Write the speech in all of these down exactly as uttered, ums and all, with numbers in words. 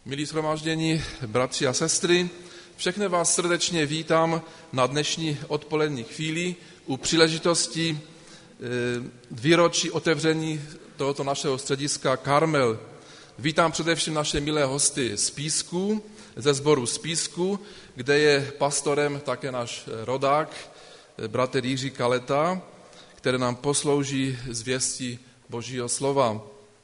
Milí shromáždění, bratři a sestry, všechny vás srdečně vítám na dnešní odpolední chvíli u příležitosti výročí otevření tohoto našeho střediska Karmel. Vítám především naše milé hosty z Písku, ze sboru z Písku, kde je pastorem také náš rodák, bratr Jiří Kaleta, který nám poslouží zvěstí Božího slova.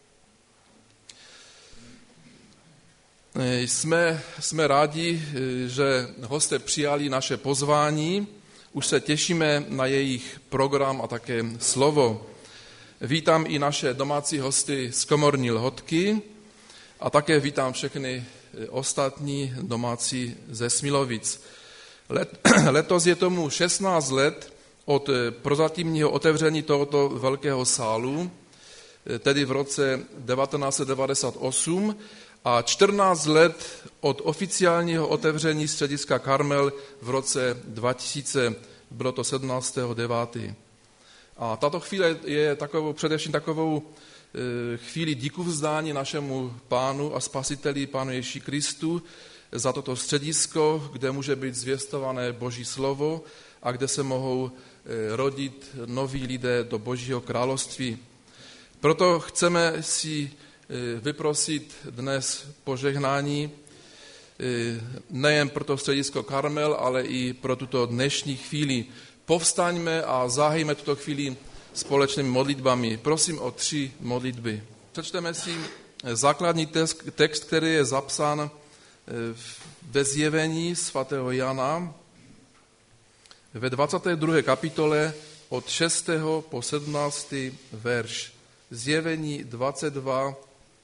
Jsme, jsme rádi, že hosté přijali naše pozvání, už se těšíme na jejich program a také slovo. Vítám i naše domácí hosty z Komorní Lhotky a také vítám všechny ostatní domácí ze Smilovic. Let, letos je tomu šestnáct let od prozatímního otevření tohoto velkého sálu, tedy v roce devatenáct set devadesát osm, a čtrnáct let od oficiálního otevření střediska Karmel v roce dva tisíce, bylo to sedmnáctého devátého A tato chvíle je takovou, především takovou e, chvíli díku vzdání našemu Pánu a Spasiteli, Pánu Ježíši Kristu, za toto středisko, kde může být zvěstované Boží slovo a kde se mohou e, rodit noví lidé do Božího království. Proto chceme si vyprosit dnes požehnání nejen pro to středisko Karmel, ale i pro tuto dnešní chvíli. Povstaňme a zahájíme tuto chvíli společnými modlitbami. Prosím o tři modlitby. Přečteme si základní text, který je zapsán ve zjevení svatého Jana ve dvacáté druhé kapitole od šestého po sedmnáctý verš. Zjevení dvacet dva,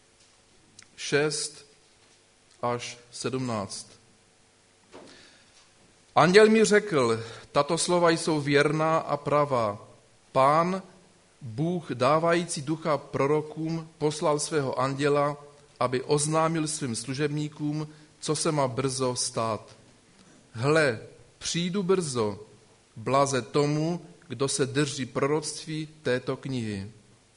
šest až sedmnáct. Anděl mi řekl, tato slova jsou věrná a pravá. Pán, Bůh dávající ducha prorokům, poslal svého anděla, aby oznámil svým služebníkům, co se má brzo stát. Hle, přijdu brzo, blaze tomu, kdo se drží proroctví této knihy.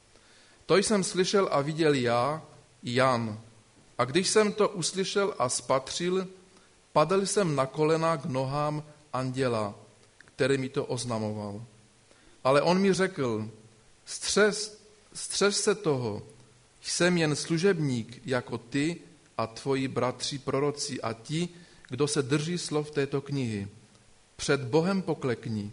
To jsem slyšel a viděl já, Jan. A když jsem to uslyšel a spatřil, padl jsem na kolena k nohám anděla, který mi to oznamoval. Ale on mi řekl, střež, střež se toho, jsem jen služebník jako ty a tvoji bratři proroci a ti, kdo se drží slov této knihy. Před Bohem poklekni.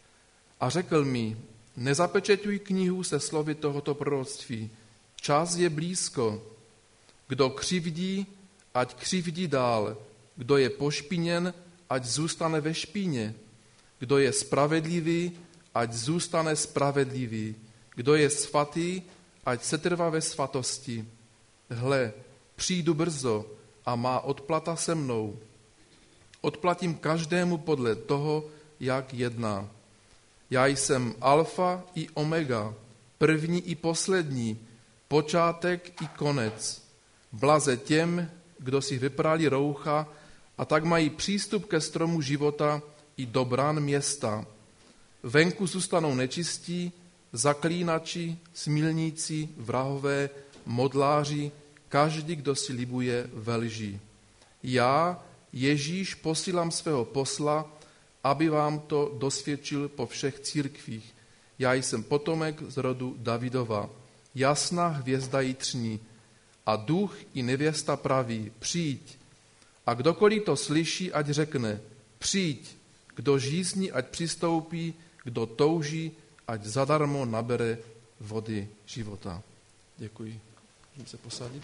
A řekl mi, nezapečeťuj knihu se slovy tohoto proroctví. Čas je blízko. Kdo křivdí, ať křivdí dál. Kdo je pošpiněn, ať zůstane ve špíně. Kdo je spravedlivý, ať zůstane spravedlivý. Kdo je svatý, ať setrvá ve svatosti. Hle, přijdu brzo a má odplata se mnou. Odplatím každému podle toho, jak jedná. Já jsem alfa i omega, první i poslední, počátek i konec. Blaze těm, kdo si vyprali roucha a tak mají přístup ke stromu života i do brán města. Venku zůstanou nečistí, zaklínači, smilníci, vrahové, modláři, každý, kdo si libuje ve lži. Já, Ježíš, posílám svého posla, aby vám to dosvědčil po všech církvích. Já jsem potomek z rodu Davidova, jasná hvězda jitřní. A duch i nevěsta praví, přijď. A kdokoliv to slyší, ať řekne, přijď. Kdo žízní, ať přistoupí, kdo touží, ať zadarmo nabere vody života. Děkuji. Můžeme se posadit?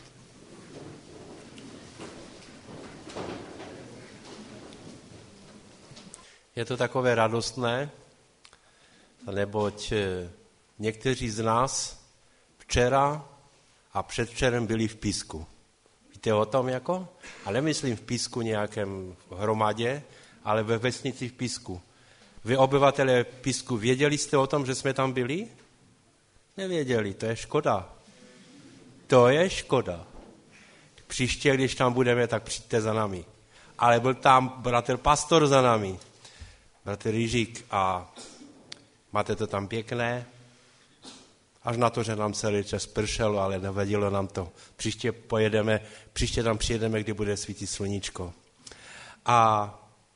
Je to takové radostné, neboť někteří z nás včera a předvčerem byli v Písku. Víte o tom jako? Ale nemyslím v Písku nějakém hromadě, ale ve vesnici v Písku. Vy obyvatelé Písku, věděli jste o tom, že jsme tam byli? Nevěděli, to je škoda. To je škoda. Příště, když tam budeme, tak přijďte za námi. Ale byl tam bratr pastor za námi, bratr Jiřík, a máte to tam pěkné. až na to, že nám celý čas pršelo, ale nevadilo nám to. Příště pojedeme, příště tam přijedeme, kdy bude svítit sluníčko. A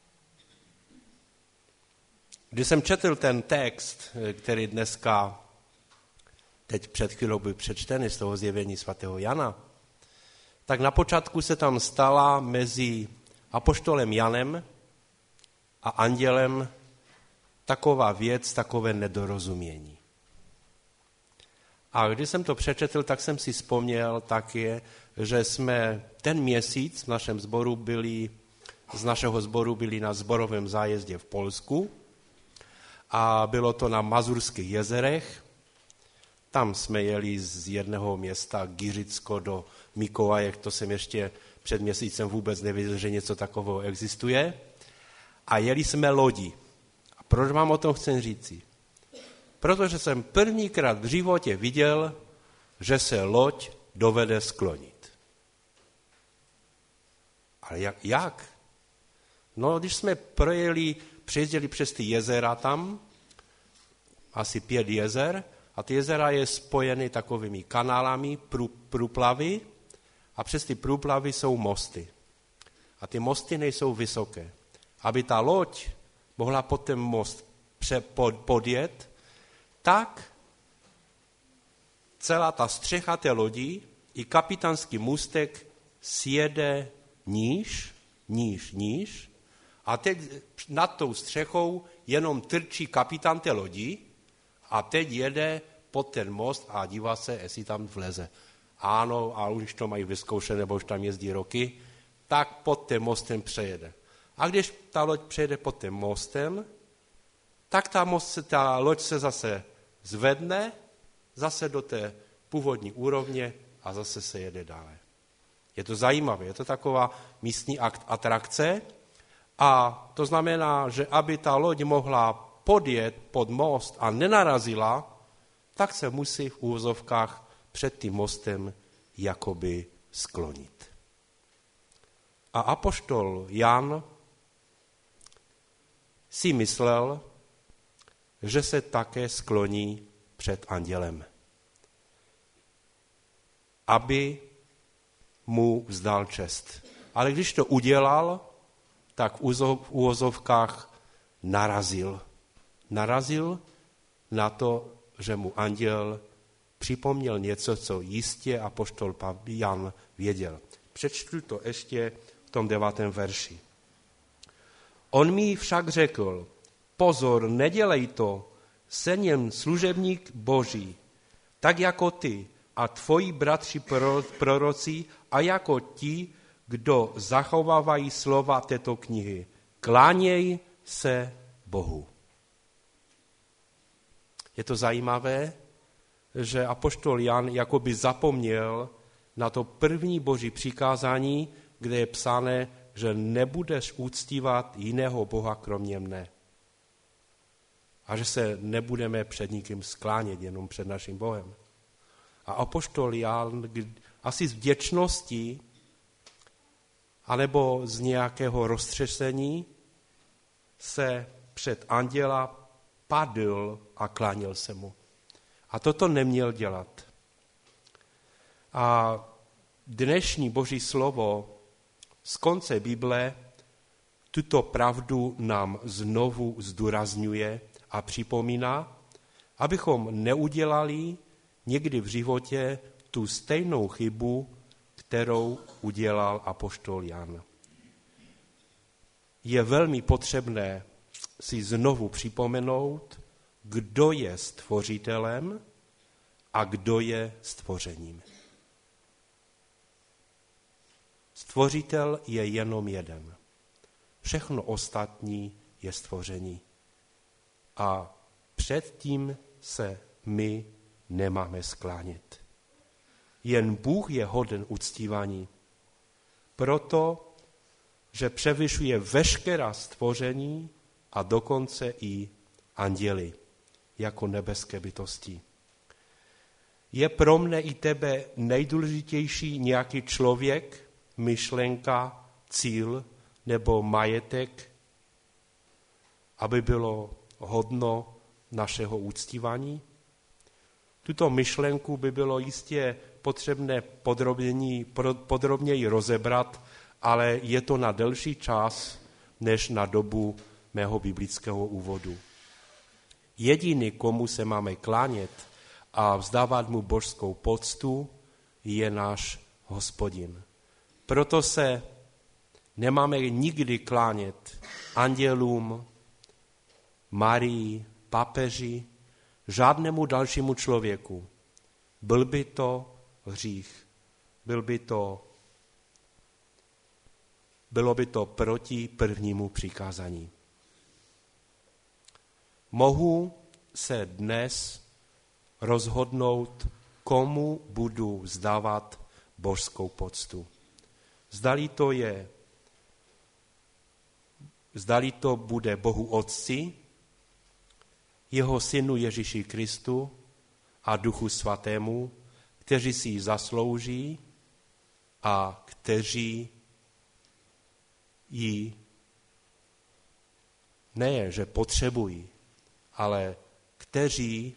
když jsem četl ten text, který dneska, teď před chvílou byl přečtený z toho zjevení svatého Jana, tak na počátku se tam stala mezi apoštolem Janem a andělem taková věc, takové nedorozumění. A když jsem to přečetl, tak jsem si vzpomněl taky, že jsme ten měsíc v našem sboru byli, z našeho sboru byli na sborovém zájezdě v Polsku a bylo to na Mazurských jezerech. Tam jsme jeli z jednoho města Giřicko do Mikołajek, to jsem ještě před měsícem vůbec nevěděl, že něco takového existuje. A jeli jsme lodi. A proč vám o tom chci říci? Protože jsem prvníkrát v životě viděl, že se loď dovede sklonit. Ale jak? jak? No, když jsme projeli, přejezdili přes ty jezera tam, asi pět jezer, a ty jezera je spojeny takovými kanálami, prů, průplavy, a přes ty průplavy jsou mosty. A ty mosty nejsou vysoké. Aby ta loď mohla pod ten most podjet, tak celá ta střecha té lodi i kapitánský můstek sjede níž, níž, níž a teď nad tou střechou jenom trčí kapitán té lodi a teď jede pod ten most a dívá se, jestli tam vleze. Ano, a už to mají vyzkoušené, nebo už tam jezdí roky, tak pod tím mostem přejede. A když ta loď přejede pod tím mostem, tak ta, most, ta loď se zase zvedne, zase do té původní úrovně a zase se jede dále. Je to zajímavé, je to taková místní atrakce a to znamená, že aby ta loď mohla podjet pod most a nenarazila, tak se musí v úvozovkách před tím mostem jakoby sklonit. A apoštol Jan si myslel, že se také skloní před andělem, aby mu vzdal čest. Ale když to udělal, tak v úvozovkách narazil. Narazil na to, že mu anděl připomněl něco, co jistě apoštol Jan věděl. Přečtu to ještě v tom devátém verši. On mi však řekl, pozor, nedělej to, jsem jen služebník Boží, tak jako ty a tvoji bratři proroci a jako ti, kdo zachovávají slova této knihy. Kláněj se Bohu. Je to zajímavé, že apoštol Jan jakoby zapomněl na to první boží přikázání, kde je psané, že nebudeš uctívat jiného Boha kromě mne. A že se nebudeme před nikým sklánět, jenom před naším Bohem. A apoštol Jan asi z vděčnosti anebo z nějakého roztřesení se před anděla padl a kláněl se mu. A toto neměl dělat. A dnešní boží slovo z konce Bible tuto pravdu nám znovu zdůrazňuje a připomíná, abychom neudělali někdy v životě tu stejnou chybu, kterou udělal apoštol Jan. Je velmi potřebné si znovu připomenout, kdo je stvořitelem a kdo je stvořením. Stvořitel je jenom jeden. Všechno ostatní je stvoření. A předtím se my nemáme sklánět. Jen Bůh je hoden uctívání. Proto, že převyšuje veškerá stvoření a dokonce i anděli, jako nebeské bytosti. Je pro mne i tebe nejdůležitější nějaký člověk, myšlenka, cíl nebo majetek, aby bylo hodno našeho uctívání? Tuto myšlenku by bylo jistě potřebné podrobněji rozebrat, ale je to na delší čas, než na dobu mého biblického úvodu. Jediný, komu se máme klánět a vzdávat mu božskou poctu, je náš Hospodin. Proto se nemáme nikdy klánět andělům, Marii, papeži, žádnému dalšímu člověku. Byl by to hřích. Byl by to, bylo by to proti prvnímu přikázání. Mohu se dnes rozhodnout, komu budu vzdávat božskou poctu. Zdali to je, zdali to bude Bohu Otci, jeho synu Ježíši Kristu a Duchu Svatému, kteří si ji zaslouží a kteří ji ne, že potřebují, ale kteří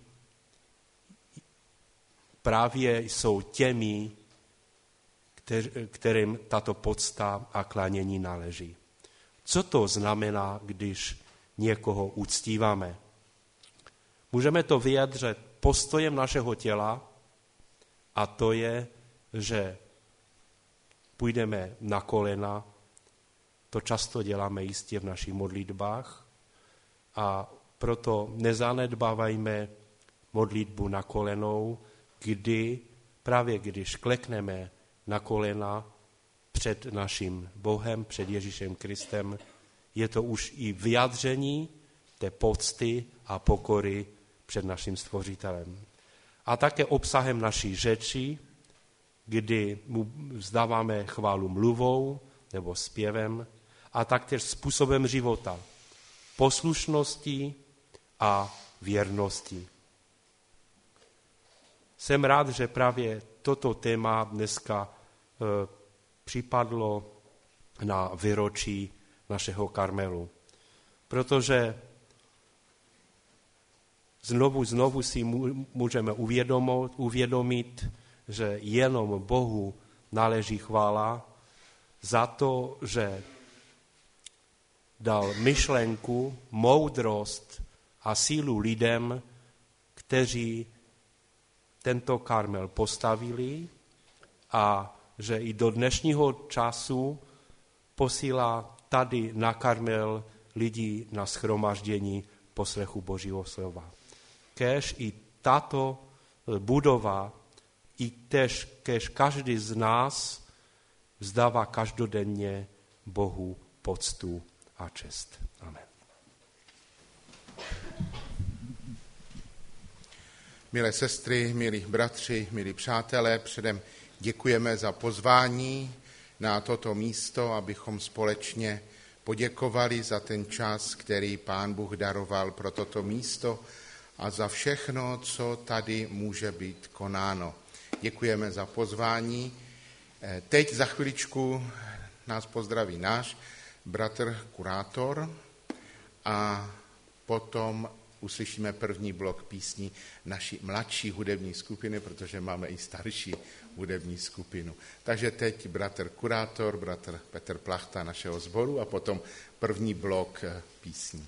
právě jsou těmi, kterým tato pocta a klánění náleží. Co to znamená, když někoho uctíváme? Můžeme to vyjadřit postojem našeho těla, a to je, že půjdeme na kolena, to často děláme jistě v našich modlitbách, a proto nezanedbávajme modlitbu na kolenou, kdy právě když klekneme na kolena před naším Bohem, před Ježíšem Kristem, je to už i vyjádření té pocty a pokory před naším Stvořitelem. A také obsahem naší řeči, kdy mu vzdáváme chválu mluvou nebo zpěvem, a taktéž způsobem života, poslušností a věrností. Jsem rád, že právě toto téma dneska e, připadlo na výročí našeho Karmelu, protože znovu, znovu si můžeme uvědomit, uvědomit, že jenom Bohu náleží chvála za to, že dal myšlenku, moudrost a sílu lidem, kteří tento karmel postavili, a že i do dnešního času posílá tady na karmel lidí na shromaždění poslechu Božího slova. Kéž i tato budova, i tež, kéž každý z nás vzdává každodenně Bohu poctu a čest. Amen. Milé sestry, milí bratři, milí přátelé, předem děkujeme za pozvání na toto místo, abychom společně poděkovali za ten čas, který Pán Bůh daroval pro toto místo a za všechno, co tady může být konáno. Děkujeme za pozvání. Teď za chviličku nás pozdraví náš bratr kurátor a potom uslyšíme první blok písní naší mladší hudební skupiny, protože máme i starší hudební skupinu. Takže teď bratr kurátor, bratr Petr Plachta našeho sboru a potom první blok písní.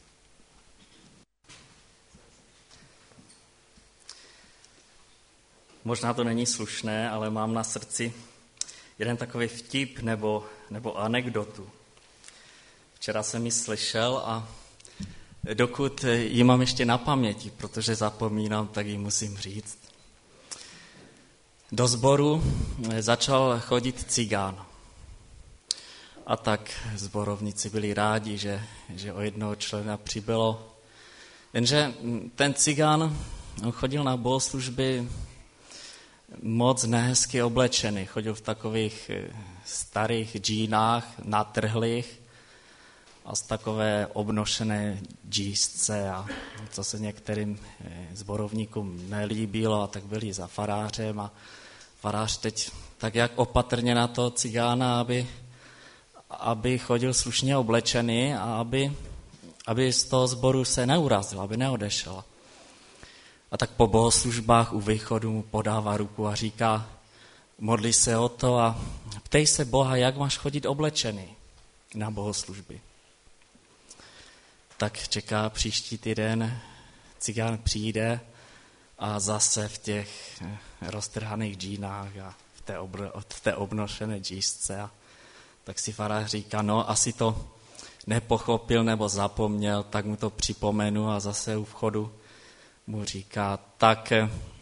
Možná to není slušné, ale mám na srdci jeden takový vtip nebo, nebo anekdotu. Včera jsem ji slyšel a dokud ji mám ještě na paměti, protože zapomínám, tak ji musím říct. Do sboru začal chodit cigán. A tak sborovníci byli rádi, že, že o jednoho člena přibylo. Jenže ten cigán chodil na bohoslužby moc nehezky oblečený. Chodil v takových starých džínách, natrhlých a z takové obnošené džísce, a co se některým zborovníkům nelíbilo, a tak byli za farářem a farář teď tak jak opatrně na to cigána, aby, aby chodil slušně oblečený a aby, aby z toho sboru se neurazil, aby neodešel. A tak po bohoslužbách u východu mu podává ruku a říká, modli se o to a ptej se Boha, jak máš chodit oblečený na bohoslužby. Tak čeká příští týden, cigán přijde a zase v těch roztrhaných džínách a v té, obr- v té obnošené džísce. A tak si farář říká, no asi to nepochopil nebo zapomněl, tak mu to připomenu a zase u vchodu mu říká, tak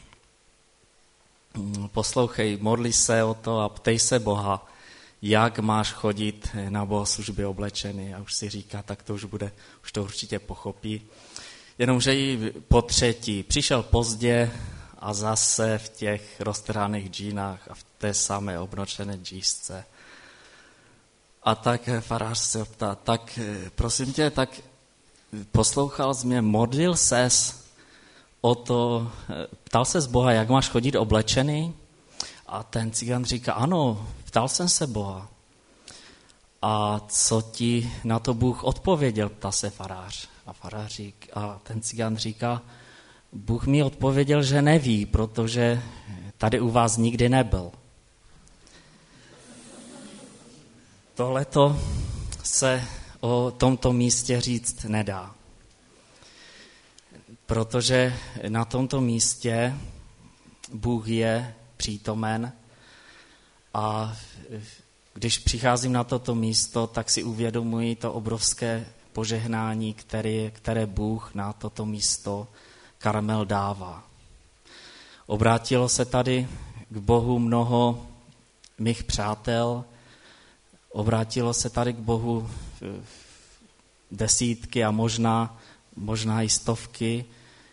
poslouchej, modli se o to a ptej se Boha, jak máš chodit na bohoslužby oblečený. A už si říká, tak to už bude, už to určitě pochopí. Jenomže i po třetí přišel pozdě a zase v těch roztrhaných džínách a v té samé obnočené džísce. A tak farář se ptá, tak prosím tě, tak poslouchal jsi mě, modlil ses o to, ptal ses Boha, jak máš chodit oblečený? A ten cigán říká, ano, ptal jsem se Boha. A co ti na to Bůh odpověděl, ptá se farář. A, farář řík, a ten cigán říká, Bůh mi odpověděl, že neví, protože tady u vás nikdy nebyl. Tohleto se o tomto místě říct nedá. Protože na tomto místě Bůh je přítomen a když přicházím na toto místo, tak si uvědomuji to obrovské požehnání, které, které Bůh na toto místo Karmel dává. Obrátilo se tady k Bohu mnoho mých přátel, obrátilo se tady k Bohu desítky a možná, možná i stovky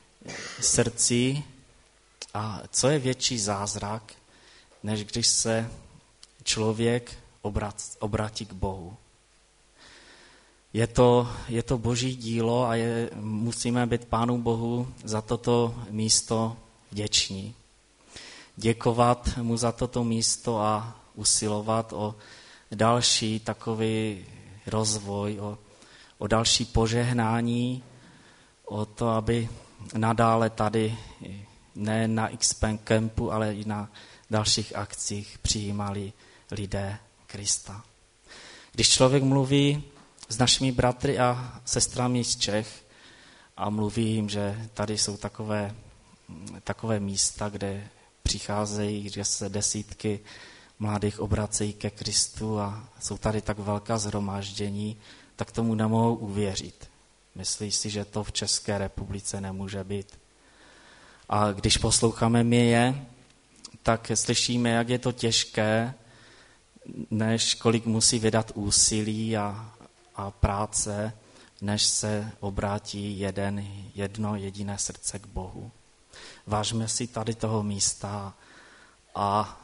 srdcí. A co je větší zázrak, než když se člověk obrátí k Bohu. Je to, je to Boží dílo a je, musíme být Pánu Bohu za toto místo vděční. Děkovat mu za toto místo a usilovat o další takový rozvoj, o, o další požehnání, o to, aby nadále tady ne na X-Pen Campu, ale i na dalších akcích přijímali lidé Krista. Když člověk mluví s našimi bratry a sestrami z Čech a mluví jim, že tady jsou takové, takové místa, kde přicházejí, kde se desítky mladých obracejí ke Kristu a jsou tady tak velká shromáždění, tak tomu nemohou uvěřit. Myslí si, že to v České republice nemůže být. A když posloucháme my je, tak slyšíme, jak je to těžké, než kolik musí vydat úsilí a, a práce, než se obrátí jeden, jedno jediné srdce k Bohu. Vážme si tady toho místa a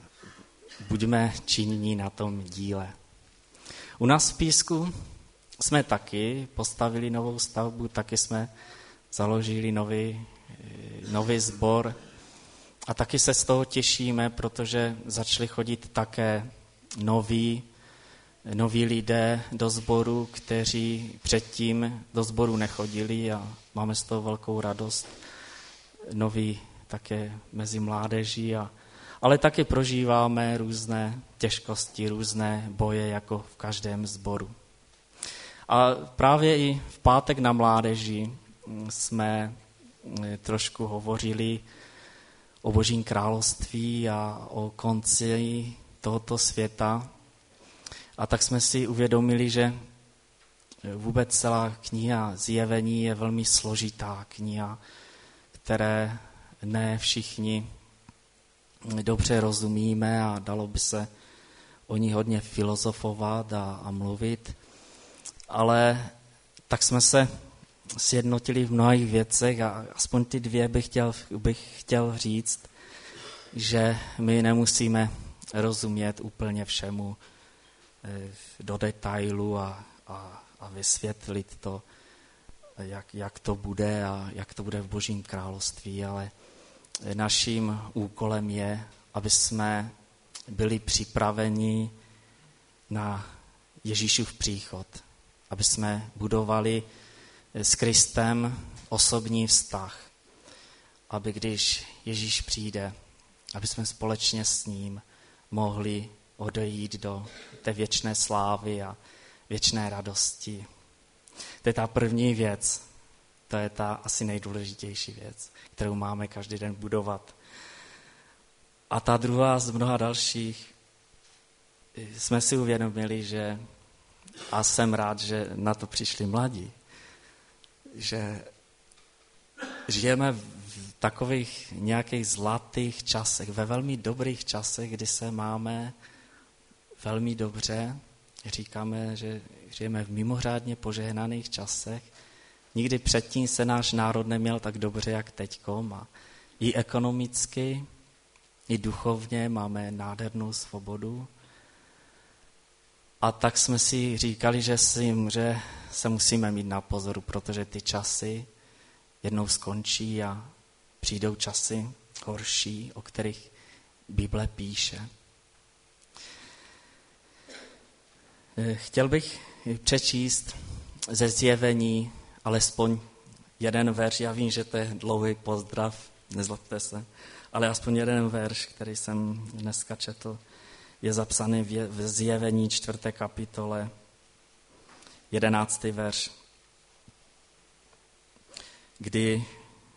buďme činní na tom díle. U nás v Písku jsme taky postavili novou stavbu, taky jsme založili nový, nový sbor a taky se z toho těšíme, protože začali chodit také noví, noví lidé do sboru, kteří předtím do sboru nechodili a máme z toho velkou radost. Noví také mezi mládeží, a, ale taky prožíváme různé těžkosti, různé boje jako v každém sboru. A právě i v pátek na mládeži jsme trošku hovořili o Božím království a o konci tohoto světa. A tak jsme si uvědomili, že vůbec celá kniha Zjevení je velmi složitá kniha, které ne všichni dobře rozumíme a dalo by se o ní hodně filozofovat a, a mluvit. Ale tak jsme se sjednotili v mnohých věcech a aspoň ty dvě bych chtěl, bych chtěl říct, že my nemusíme rozumět úplně všemu do detailu a, a, a vysvětlit to, jak, jak to bude a jak to bude v Božím království, ale naším úkolem je, aby jsme byli připraveni na Ježíšův příchod, aby jsme budovali s Kristem osobní vztah aby když Ježíš přijde, aby jsme společně s ním mohli odejít do té věčné slávy a věčné radosti. To je ta první věc, to je ta asi nejdůležitější věc, kterou máme každý den budovat. A ta druhá z mnoha dalších, jsme si uvědomili, že, a jsem rád, že na to přišli mladí, že žijeme v takových nějakých zlatých časech, ve velmi dobrých časech, kdy se máme velmi dobře. Říkáme, že žijeme v mimořádně požehnaných časech. Nikdy předtím se náš národ neměl tak dobře, jak teďkom. A i ekonomicky, i duchovně máme nádhernou svobodu. A tak jsme si říkali, že, si, že se musíme mít na pozoru, protože ty časy jednou skončí a přijdou časy horší, o kterých Bible píše. Chtěl bych přečíst ze Zjevení alespoň jeden verš. Já vím, že to je dlouhý pozdrav, nezlobte se, ale aspoň jeden verš, který jsem dneska četl, je zapsaný v Zjevení čtvrté kapitole, jedenáctý verš, kdy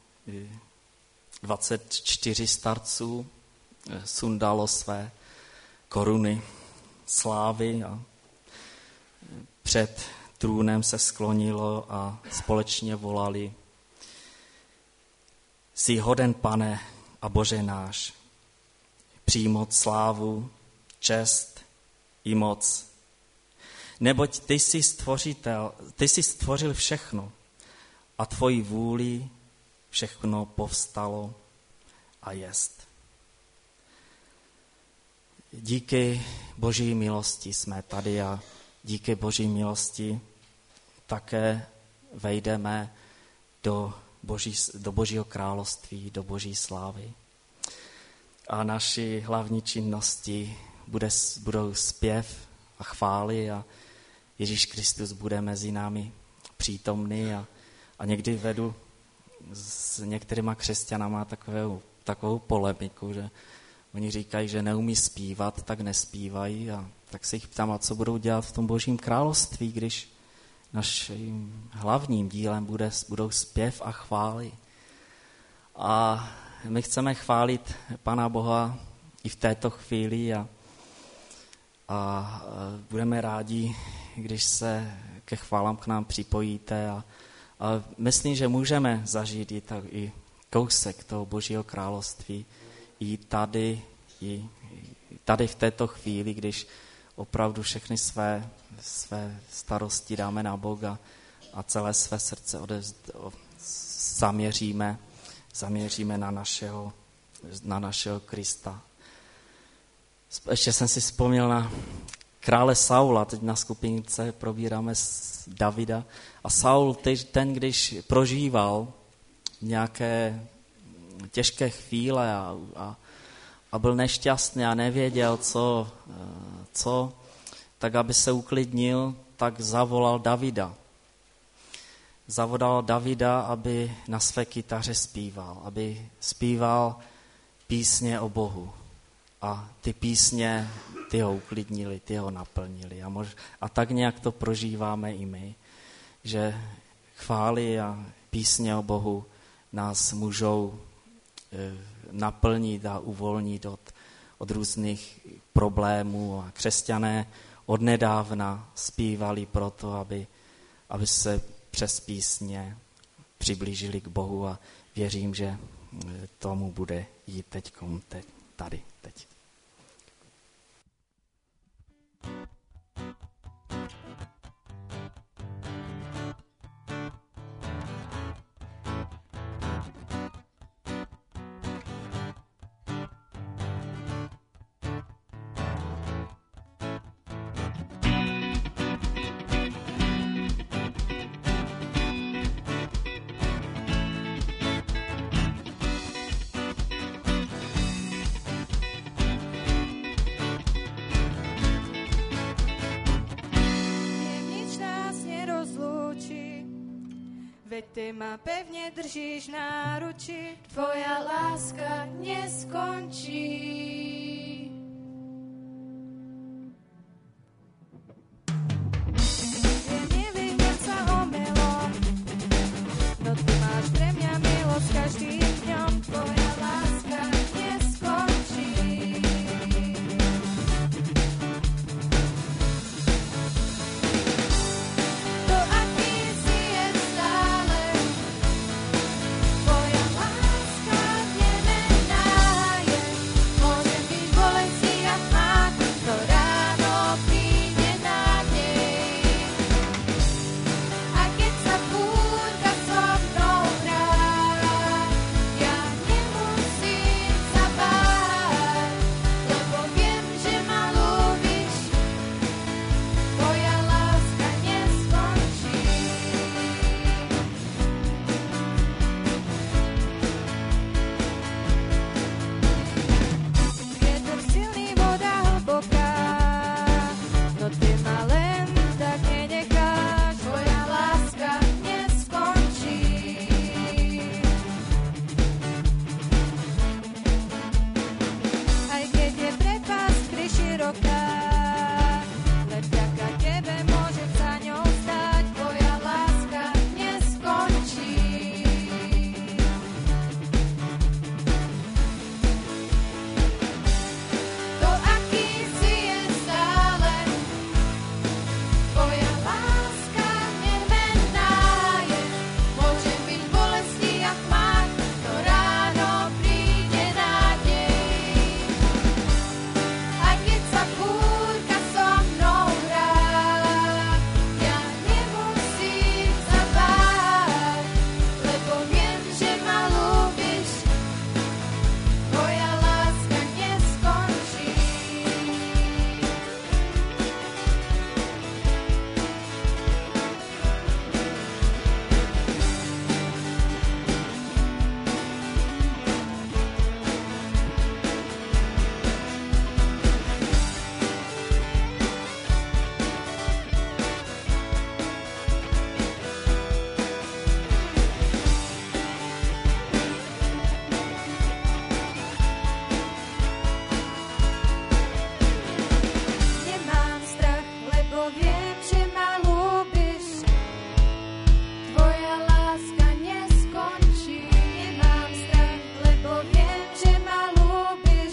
dvacet čtyři starců sundalo své koruny slávy a před trůnem se sklonilo a společně volali: Jsi hoden, Pane a Bože náš, přijmout slávu, čest i moc. Neboť ty jsi stvořitel, ty jsi stvořil všechno a tvojí vůli všechno povstalo a jest. Díky Boží milosti jsme tady a díky Boží milosti také vejdeme do, Boží, do Božího království, do Boží slávy. A naší hlavní činnosti bude, budou zpěv a chvály a Ježíš Kristus bude mezi námi přítomný. A, a někdy vedu s některýma křesťanama takovou, takovou polemiku, že oni říkají, že neumí zpívat, tak nespívají. A tak se jich ptám, a co budou dělat v tom Božím království, když naším hlavním dílem bude, budou zpěv a chvály. A my chceme chválit Pana Boha i v této chvíli a, a budeme rádi, když se ke chválám k nám připojíte. A, a myslím, že můžeme zažít i, tak, i kousek toho Božího království i tady, i tady v této chvíli, když opravdu všechny své, své starosti dáme na Boha a celé své srdce odevz, zaměříme, zaměříme na našeho, na našeho Krista. Ještě jsem si vzpomněl na krále Saula, teď na skupince probíráme s Davida. A Saul, ten, když prožíval nějaké těžké chvíle a, a, a byl nešťastný a nevěděl, co, co, tak aby se uklidnil, tak zavolal Davida. Zavolal Davida, aby na své kytaře zpíval, aby zpíval písně o Bohu. A ty písně, ty ho uklidnili, ty ho naplnili. A, mož, a tak nějak to prožíváme i my, že chvály a písně o Bohu nás můžou e, naplnit a uvolnit od, od různých problémů. A křesťané odnedávna zpívali proto, aby, aby se přes písně přiblížili k Bohu a věřím, že tomu bude jít teďkom, teď, tady, teď. veď ty ma pevne držíš na ruči. Tvoja láska neskončí. Ja nevyhnúť sa omylom, no ty máš pre mňa milosť každým dňom. Tvoja láska neskončí. To, aký si je stále, tvoja láska nemenná je. Môžem byť v bolesti a tmách, to ráno príde nádej. A keď sa búrka so mnou hrá, ja nemusím sa báť, lebo viem, že ma ľúbiš. Tvoja láska neskončí. Vietor silný, voda hlboká, no ty ma len tak nenecháš. Tvoja láska neskončí. Aj keď je prepásť priširoká, len vďaka tebe môžem za ňou stáť. Tvoja láska neskončí. To, aký si je stále, tvoja láska nemenná je. Môžem byť v bolesti a tmách, to ráno príde nádej. A keď sa búrka so mnou hrá, ja nemusím sa báť, lebo viem, že ma ľúbiš. Tvoja láska neskončí. Nemám strach, lebo viem, že ma ľúbiš. Tvoja láska neskončí. Nemám strach, lebo viem, že ma ľúbiš.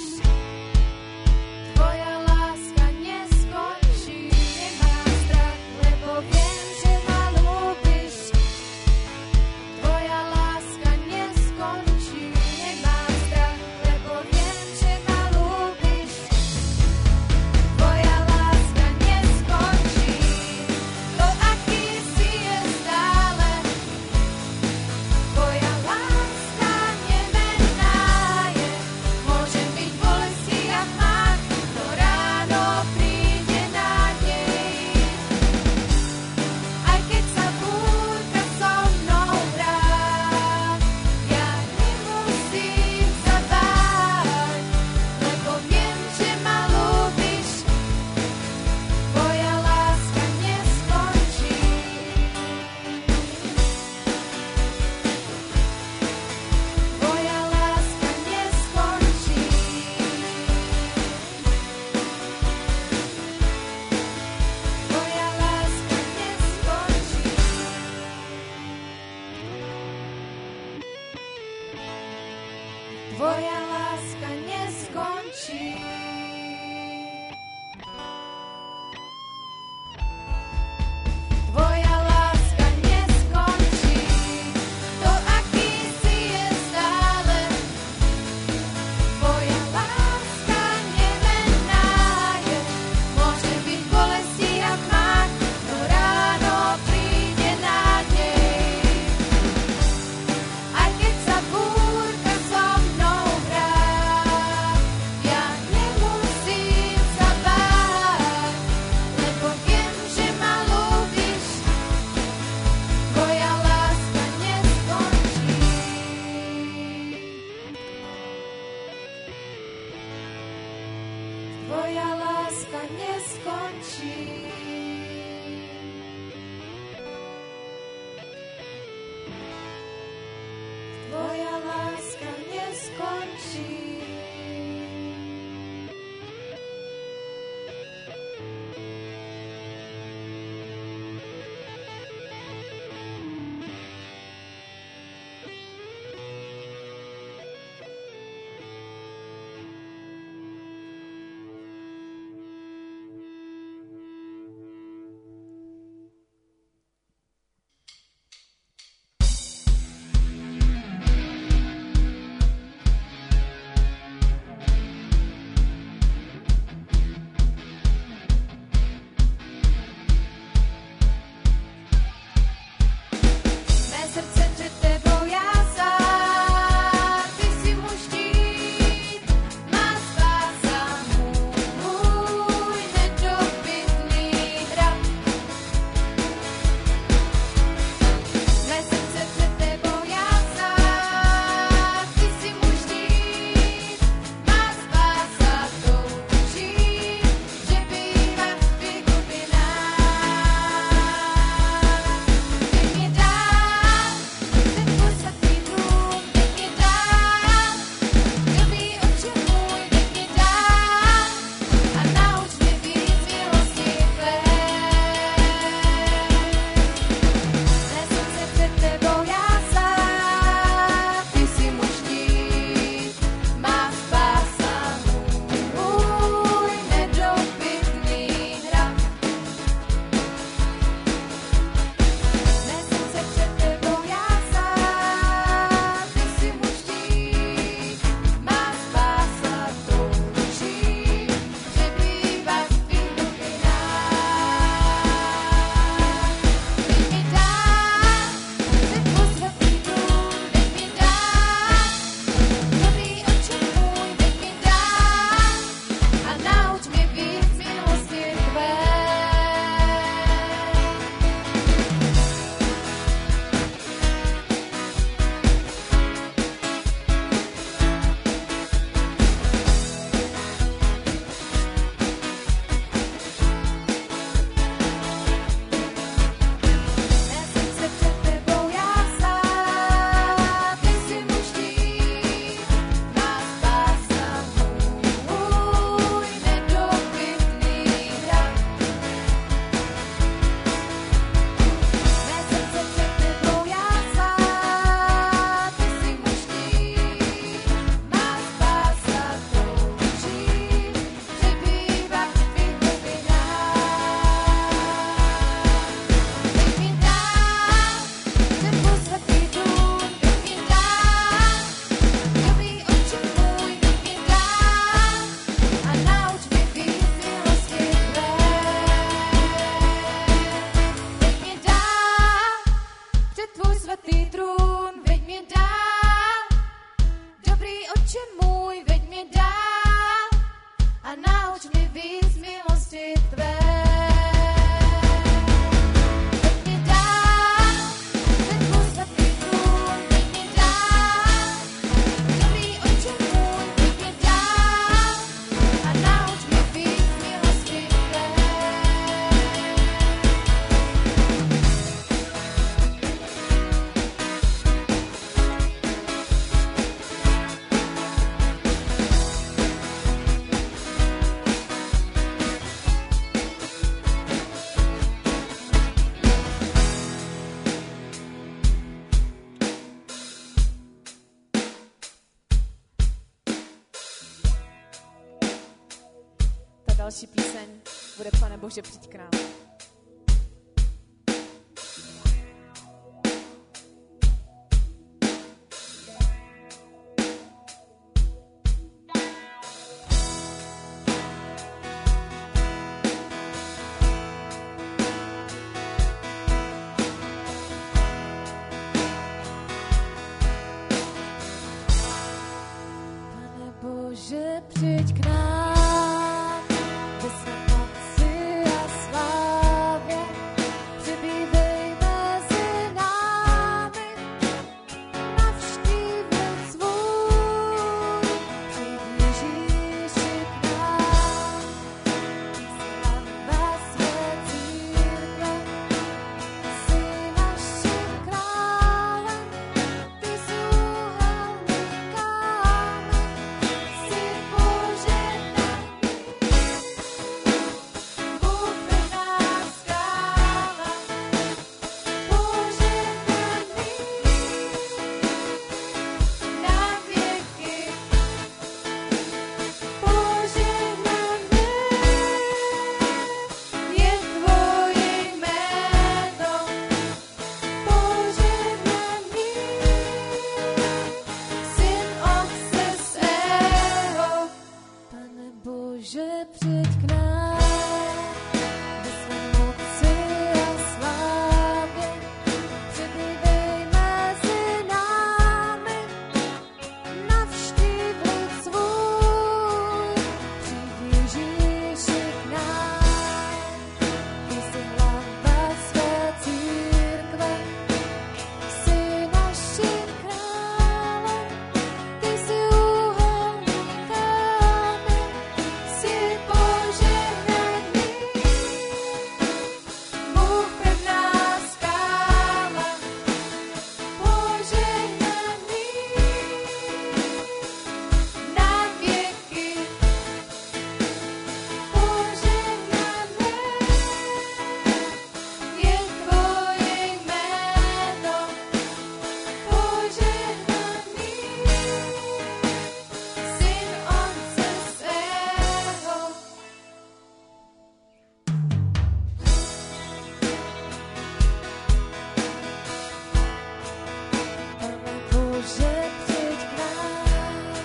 Tvoja láska neskončí. Nemám strach, lebo viem, že ma ľúbiš. Tvoja láska neskončí. Nemám strach, lebo viem, že ma ľúbiš. Tvoja láska neskončí. To, aký si je stále, tvoja láska nemenná je. Môžem byť v bolesti a tmách, to ráno príde nádej. Aj keď sa búrka so mnou hrá, ja nemusím sa báť, lebo viem, že ma ľúbiš. Tvoja láska neskončí. Tvoja láska neskončí. Tvoja láska neskončí. Tvoja láska neskončí. Tvoja láska neskončí. To, aký si je stále, tvoja láska nemenná je. Môžem byť v bolesti a tmách, to ráno príde nádej. Aj keď sa búrka so mnou hrá, ja nemusím sa báť, lebo viem, že ma ľúbiš. Tvoja láska neskončí. Tvoja láska neskončí. neskončí. další píseň bude Pane Bože, přijď k nám. Pane Bože, přijď k nám, bez moci a slávy. Bože, přijď k nám, ve své moci a slávě, přebývej mezi námi, navštív lid svůj, přijď Ježíši k nám, ty jsi hlava své církve, jsi naším králem, ty jsi úhelný kámen, jsi požehnaný. Bůh pevná skála, požehnaný na věky, požehnané je tvoje jméno, požehnaný Syn Otce svého. Pane Bože, přijď k nám.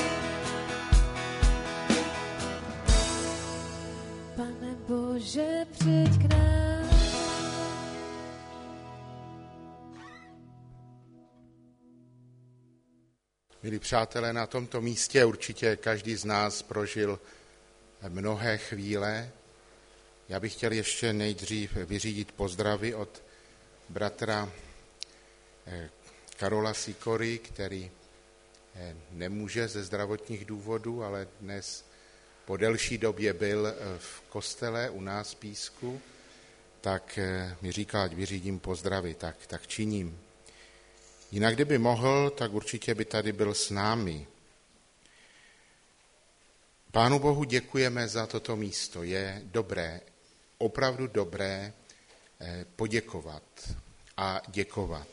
Pane Bože, přijď k nám. Milí přátelé, na tomto místě určitě každý z nás prožil mnohé chvíle. Já bych chtěl ještě nejdřív vyřídit pozdravy od bratra eh, Karola Sikory, který eh, nemůže ze zdravotních důvodů, ale dnes po delší době byl eh, v kostele u nás v Písku, tak eh, mi říká, ať vyřídím pozdravy, tak, tak činím. Jinak kdyby mohl, tak určitě by tady byl s námi. Pánu Bohu děkujeme za toto místo. Je dobré, opravdu dobré eh, poděkovat a děkovat.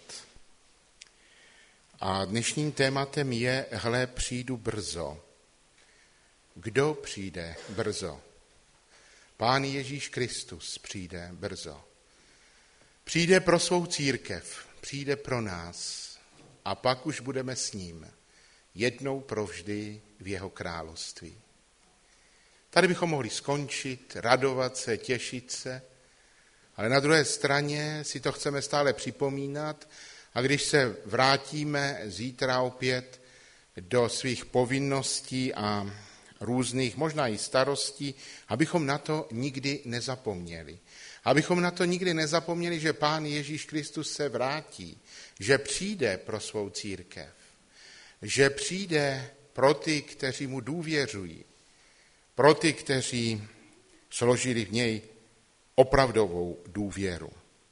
A dnešním tématem je, hle, přijdu brzo. Kdo přijde brzo? Pán Ježíš Kristus přijde brzo. Přijde pro svou církev, přijde pro nás a pak už budeme s ním jednou provždy v jeho království. Tady bychom mohli skončit, radovat se, těšit se, ale na druhé straně si to chceme stále připomínat a když se vrátíme zítra opět do svých povinností a různých, možná i starostí, abychom na to nikdy nezapomněli. Abychom na to nikdy nezapomněli, že Pán Ježíš Kristus se vrátí, že přijde pro svou církev, že přijde pro ty, kteří mu důvěřují, pro ty, kteří složili v něj opravdovou důvěru.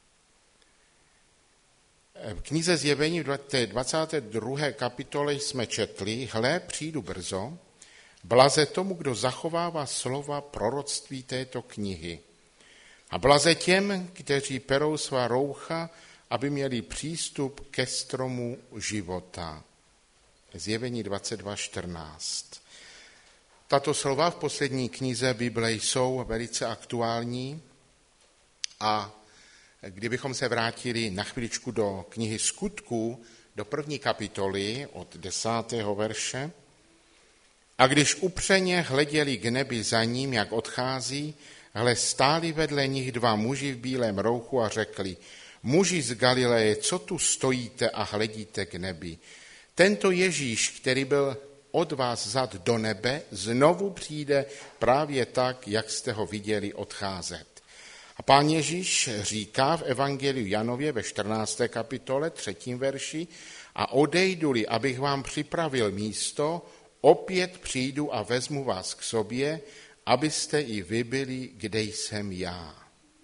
V knize Zjevení v dvacáté druhé kapitole jsme četli, hle, přijdu brzo, blaze tomu, kdo zachovává slova proroctví této knihy. A blaze těm, kteří perou svá roucha, aby měli přístup ke stromu života. Zjevení dvacet dva čtrnáct. Tato slova v poslední knize Bible jsou velice aktuální a kdybychom se vrátili na chviličku do knihy Skutků, do první kapitoly od desátého verše, a když upřeně hleděli k nebi za ním, jak odchází, hle, stáli vedle nich dva muži v bílém rouchu a řekli, muži z Galileje, co tu stojíte a hledíte k nebi? Tento Ježíš, který byl od vás vzat do nebe, znovu přijde právě tak, jak jste ho viděli odcházet. A pán Ježíš říká v Evangeliu Janově ve čtrnácté kapitole, třetím verši, a odejdu-li, abych vám připravil místo, opět přijdu a vezmu vás k sobě, abyste i vy byli, kde jsem já.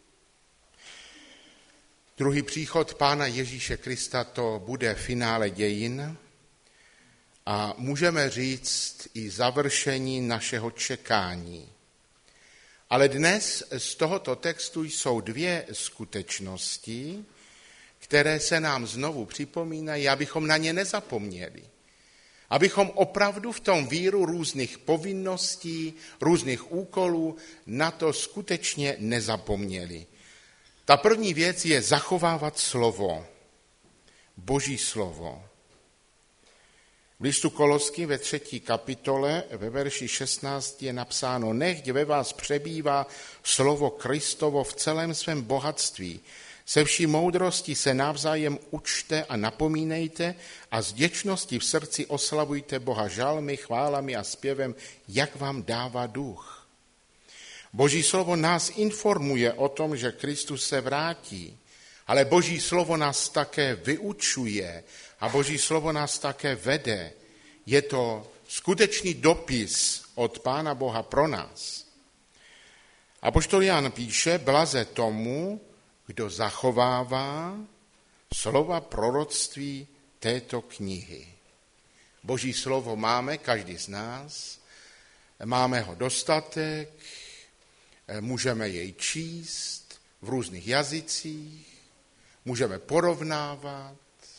Druhý příchod Pána Ježíše Krista, to bude finále dějin a můžeme říct i završení našeho čekání. Ale dnes z tohoto textu jsou dvě skutečnosti, které se nám znovu připomínají, abychom na ně nezapomněli. Abychom opravdu v tom víru různých povinností, různých úkolů na to skutečně nezapomněli. Ta první věc je zachovávat slovo, Boží slovo. V listu Koloským ve třetí kapitole ve verši šestnáct je napsáno: nechť ve vás přebývá slovo Kristovo v celém svém bohatství. Se vší moudrostí se navzájem učte a napomínejte a z vděčnosti v srdci oslavujte Boha žalmy, chválami a zpěvem, jak vám dává duch. Boží slovo nás informuje o tom, že Kristus se vrátí, ale Boží slovo nás také vyučuje a Boží slovo nás také vede. Je to skutečný dopis od Pána Boha pro nás. Apoštol Jan píše: blaze tomu, kdo zachovává slova proroctví této knihy. Boží slovo máme, každý z nás, máme ho dostatek, můžeme jej číst v různých jazycích, můžeme porovnávat,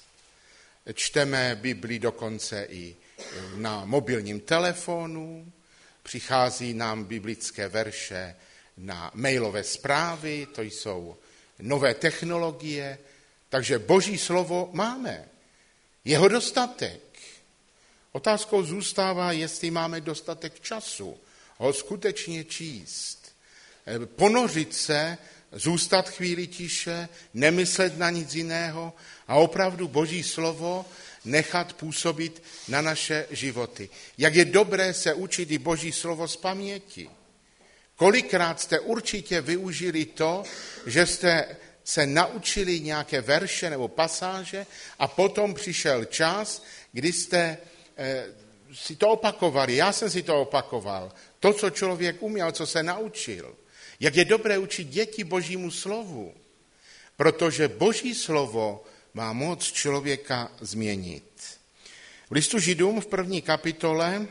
čteme Bibli dokonce i na mobilním telefonu, přichází nám biblické verše na mailové zprávy, to jsou nové technologie, takže Boží slovo máme. Jeho dostatek. Otázkou zůstává, jestli máme dostatek času ho skutečně číst. Ponořit se, zůstat chvíli tiše, nemyslet na nic jiného a opravdu Boží slovo nechat působit na naše životy. Jak je dobré se učit i Boží slovo z paměti. Kolikrát jste určitě využili to, že jste se naučili nějaké verše nebo pasáže a potom přišel čas, kdy jste eh, si to opakovali. Já jsem si to opakoval. To, co člověk uměl, co se naučil. Jak je dobré učit děti Božímu slovu, protože Boží slovo má moc člověka změnit. V listu Židům v první kapitole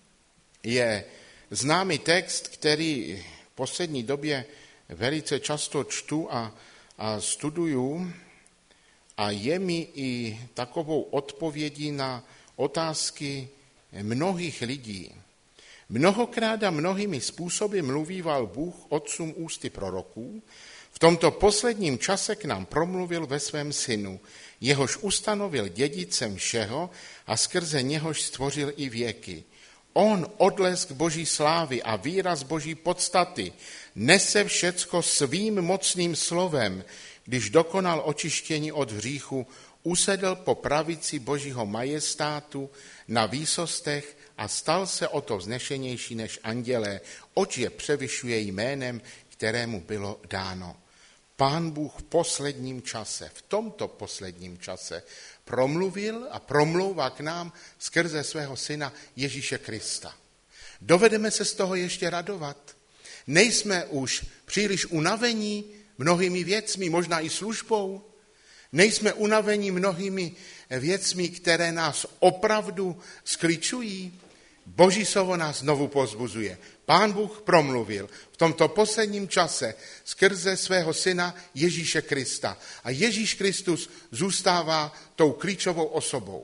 je známý text, který v poslední době velice často čtu a, a studuju a je mi i takovou odpovědí na otázky mnohých lidí. Mnohokrát a mnohými způsoby mluvíval Bůh otcům ústy proroků, v tomto posledním čase k nám promluvil ve svém synu, jehož ustanovil dědicem všeho a skrze něhož stvořil i věky. On, odlesk Boží slávy a výraz Boží podstaty, nese všecko svým mocným slovem, když dokonal očištění od hříchu, usedl po pravici Božího majestátu na výsostech a stal se o to vznešenější než andělé, oč je převyšuje jménem, kterému bylo dáno. Pán Bůh v posledním čase, v tomto posledním čase, promluvil a promlouvá k nám skrze svého syna Ježíše Krista. Dovedeme se z toho ještě radovat. Nejsme už příliš unavení mnohými věcmi, možná i službou. Nejsme unavení mnohými věcmi, které nás opravdu skličují. Boží slovo nás znovu pozbuzuje. Pán Bůh promluvil v tomto posledním čase skrze svého syna Ježíše Krista. A Ježíš Kristus zůstává tou klíčovou osobou.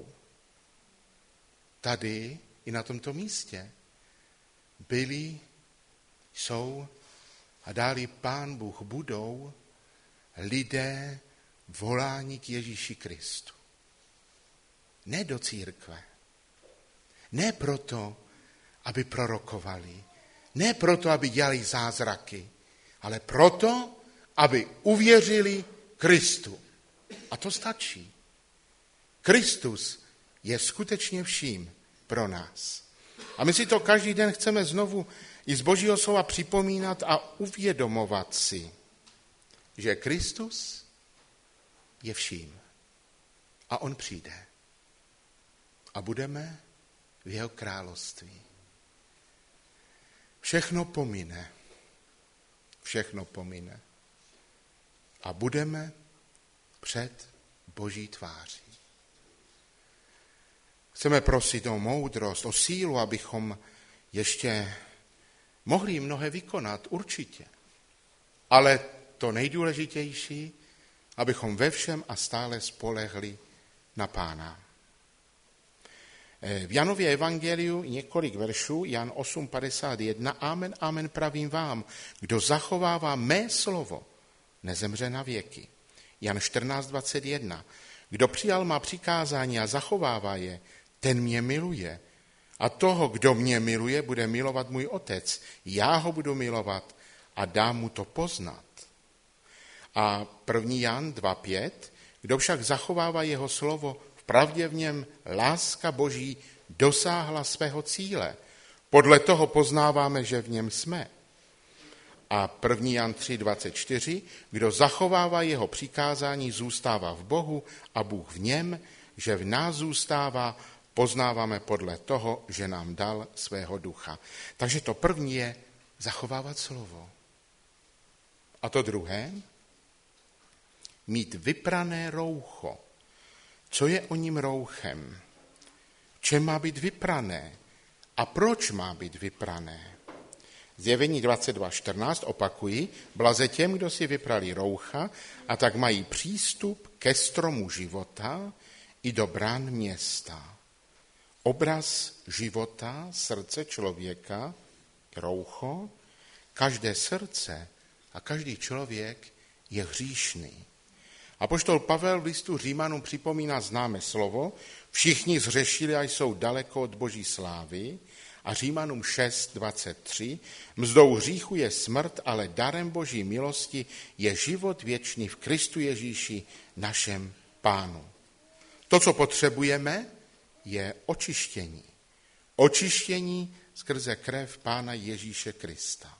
Tady i na tomto místě byli, jsou a dále Pán Bůh budou lidé volání k Ježíši Kristu. Ne do církve. Ne proto, aby prorokovali. Ne proto, aby dělali zázraky. Ale proto, aby uvěřili Kristu. A to stačí. Kristus je skutečně vším pro nás. A my si to každý den chceme znovu i z Božího slova připomínat a uvědomovat si, že Kristus je vším. A on přijde. A budeme v jeho království. Všechno pomine. Všechno pomine. A budeme před Boží tváří. Chceme prosit o moudrost, o sílu, abychom ještě mohli mnohé vykonat, určitě. Ale to nejdůležitější, abychom ve všem a stále spolehli na Pána. V Janově evangeliu několik veršů, Jan osm padesát jedna, amen, amen pravím vám, kdo zachovává mé slovo, nezemře na věky. Jan čtrnáct dvacet jedna, kdo přijal má přikázání a zachovává je, ten mě miluje. A toho, kdo mě miluje, bude milovat můj otec. Já ho budu milovat a dám mu to poznat. A první Jan dva pět, kdo však zachovává jeho slovo, vpravdě v něm láska Boží dosáhla svého cíle. Podle toho poznáváme, že v něm jsme. A první Jan tři dvacet čtyři, kdo zachovává jeho přikázání, zůstává v Bohu a Bůh v něm, že v nás zůstává, poznáváme podle toho, že nám dal svého ducha. Takže to první je zachovávat slovo. A to druhé, mít vyprané roucho. Co je o ním rouchem? Čem má být vyprané? A proč má být vyprané? Zjevení dvacet dva čtrnáct, opakuji, blaze těm, kdo si vyprali roucha a tak mají přístup ke stromu života i do brán města. Obraz života, srdce člověka, roucho, každé srdce a každý člověk je hříšný. Apoštol Pavel v listu Římanům připomíná známé slovo, všichni zřešili a jsou daleko od Boží slávy, a Římanům šest dvacet tři, mzdou hříchu je smrt, ale darem Boží milosti je život věčný v Kristu Ježíši, našem Pánu. To, co potřebujeme, je očištění. Očištění skrze krev Pána Ježíše Krista.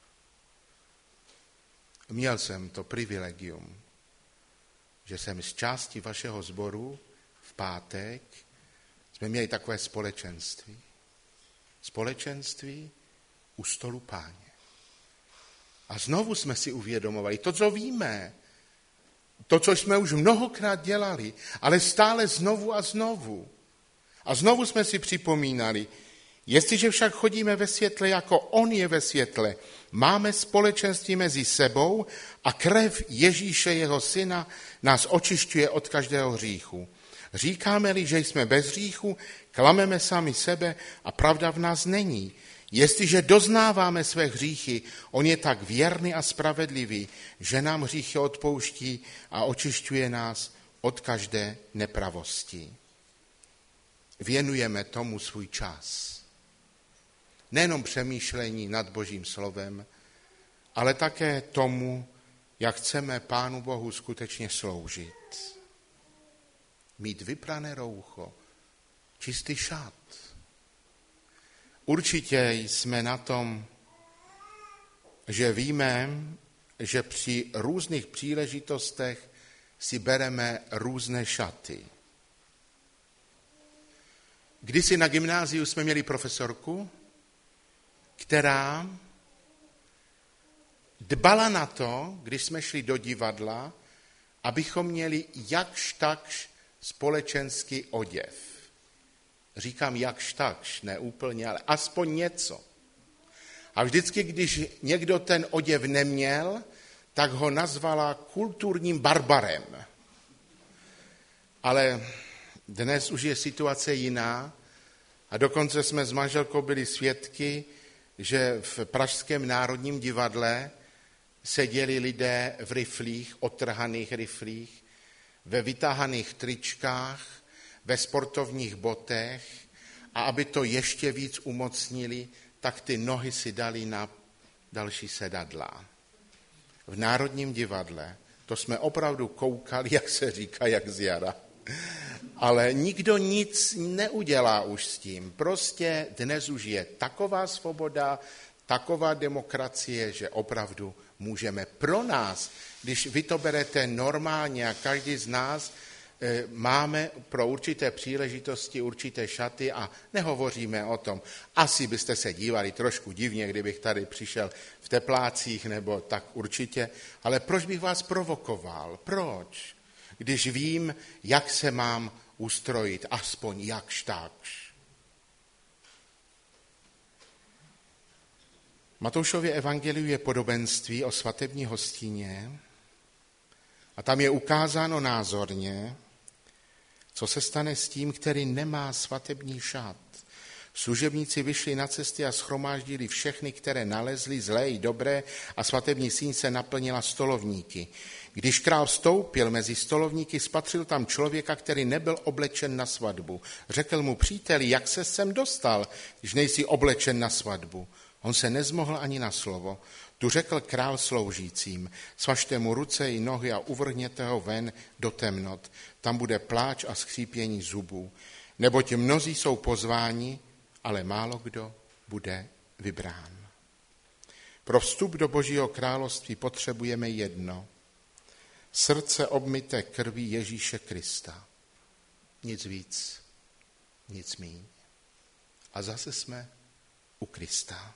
Měl jsem to privilegium, že jsem z části vašeho sboru v pátek jsme měli takové společenství. Společenství u stolu Páně. A znovu jsme si uvědomovali to, co víme, to, co jsme už mnohokrát dělali, ale stále znovu a znovu. A znovu jsme si připomínali, jestliže však chodíme ve světle, jako on je ve světle, máme společenství mezi sebou a krev Ježíše, jeho syna, nás očišťuje od každého hříchu. Říkáme-li, že jsme bez hříchu, klameme sami sebe a pravda v nás není. Jestliže doznáváme své hříchy, on je tak věrný a spravedlivý, že nám hříchy odpouští a očišťuje nás od každé nepravosti. Věnujeme tomu svůj čas. Nejenom přemýšlení nad Božím slovem, ale také tomu, jak chceme Pánu Bohu skutečně sloužit. Mít vyprané roucho, čistý šat. Určitě jsme na tom, že víme, že při různých příležitostech si bereme různé šaty. Kdysi na gymnáziu jsme měli profesorku, která dbala na to, když jsme šli do divadla, abychom měli jakž takž společenský oděv. Říkám jakž takž, ne úplně, ale aspoň něco. A vždycky, když někdo ten oděv neměl, tak ho nazvala kulturním barbarem. Ale dnes už je situace jiná a dokonce jsme s manželkou byli svědky, že v Pražském národním divadle seděli lidé v riflích, otrhaných riflích, ve vytáhaných tričkách, ve sportovních botech a aby to ještě víc umocnili, tak ty nohy si dali na další sedadla. V Národním divadle to jsme opravdu koukali, jak se říká, jak z jara. Ale nikdo nic neudělá už s tím. Prostě dnes už je taková svoboda, taková demokracie, že opravdu můžeme pro nás, když vy to berete normálně a každý z nás e, máme pro určité příležitosti určité šaty a nehovoříme o tom. Asi byste se dívali trošku divně, kdybych tady přišel v teplácích nebo tak určitě, ale proč bych vás provokoval? Proč? Když vím, jak se mám ustrojit, aspoň jakž takž. Matoušově evangeliu je podobenství o svatební hostině a tam je ukázáno názorně, co se stane s tím, který nemá svatební šat. Služebníci vyšli na cesty a shromáždili všechny, které nalezli, zlé i dobré, a svatební síň se naplnila stolovníky. Když král vstoupil mezi stolovníky, spatřil tam člověka, který nebyl oblečen na svatbu. Řekl mu: příteli, jak se sem dostal, když nejsi oblečen na svatbu? On se nezmohl ani na slovo. Tu řekl král sloužícím: svažte mu ruce i nohy a uvrhněte ho ven do temnot. Tam bude pláč a skřípění zubů. Neboť mnozí jsou pozváni, ale málo kdo bude vybrán. Pro vstup do Božího království potřebujeme jedno: srdce obmyté krví Ježíše Krista. Nic víc, nic míň. A zase jsme u Krista.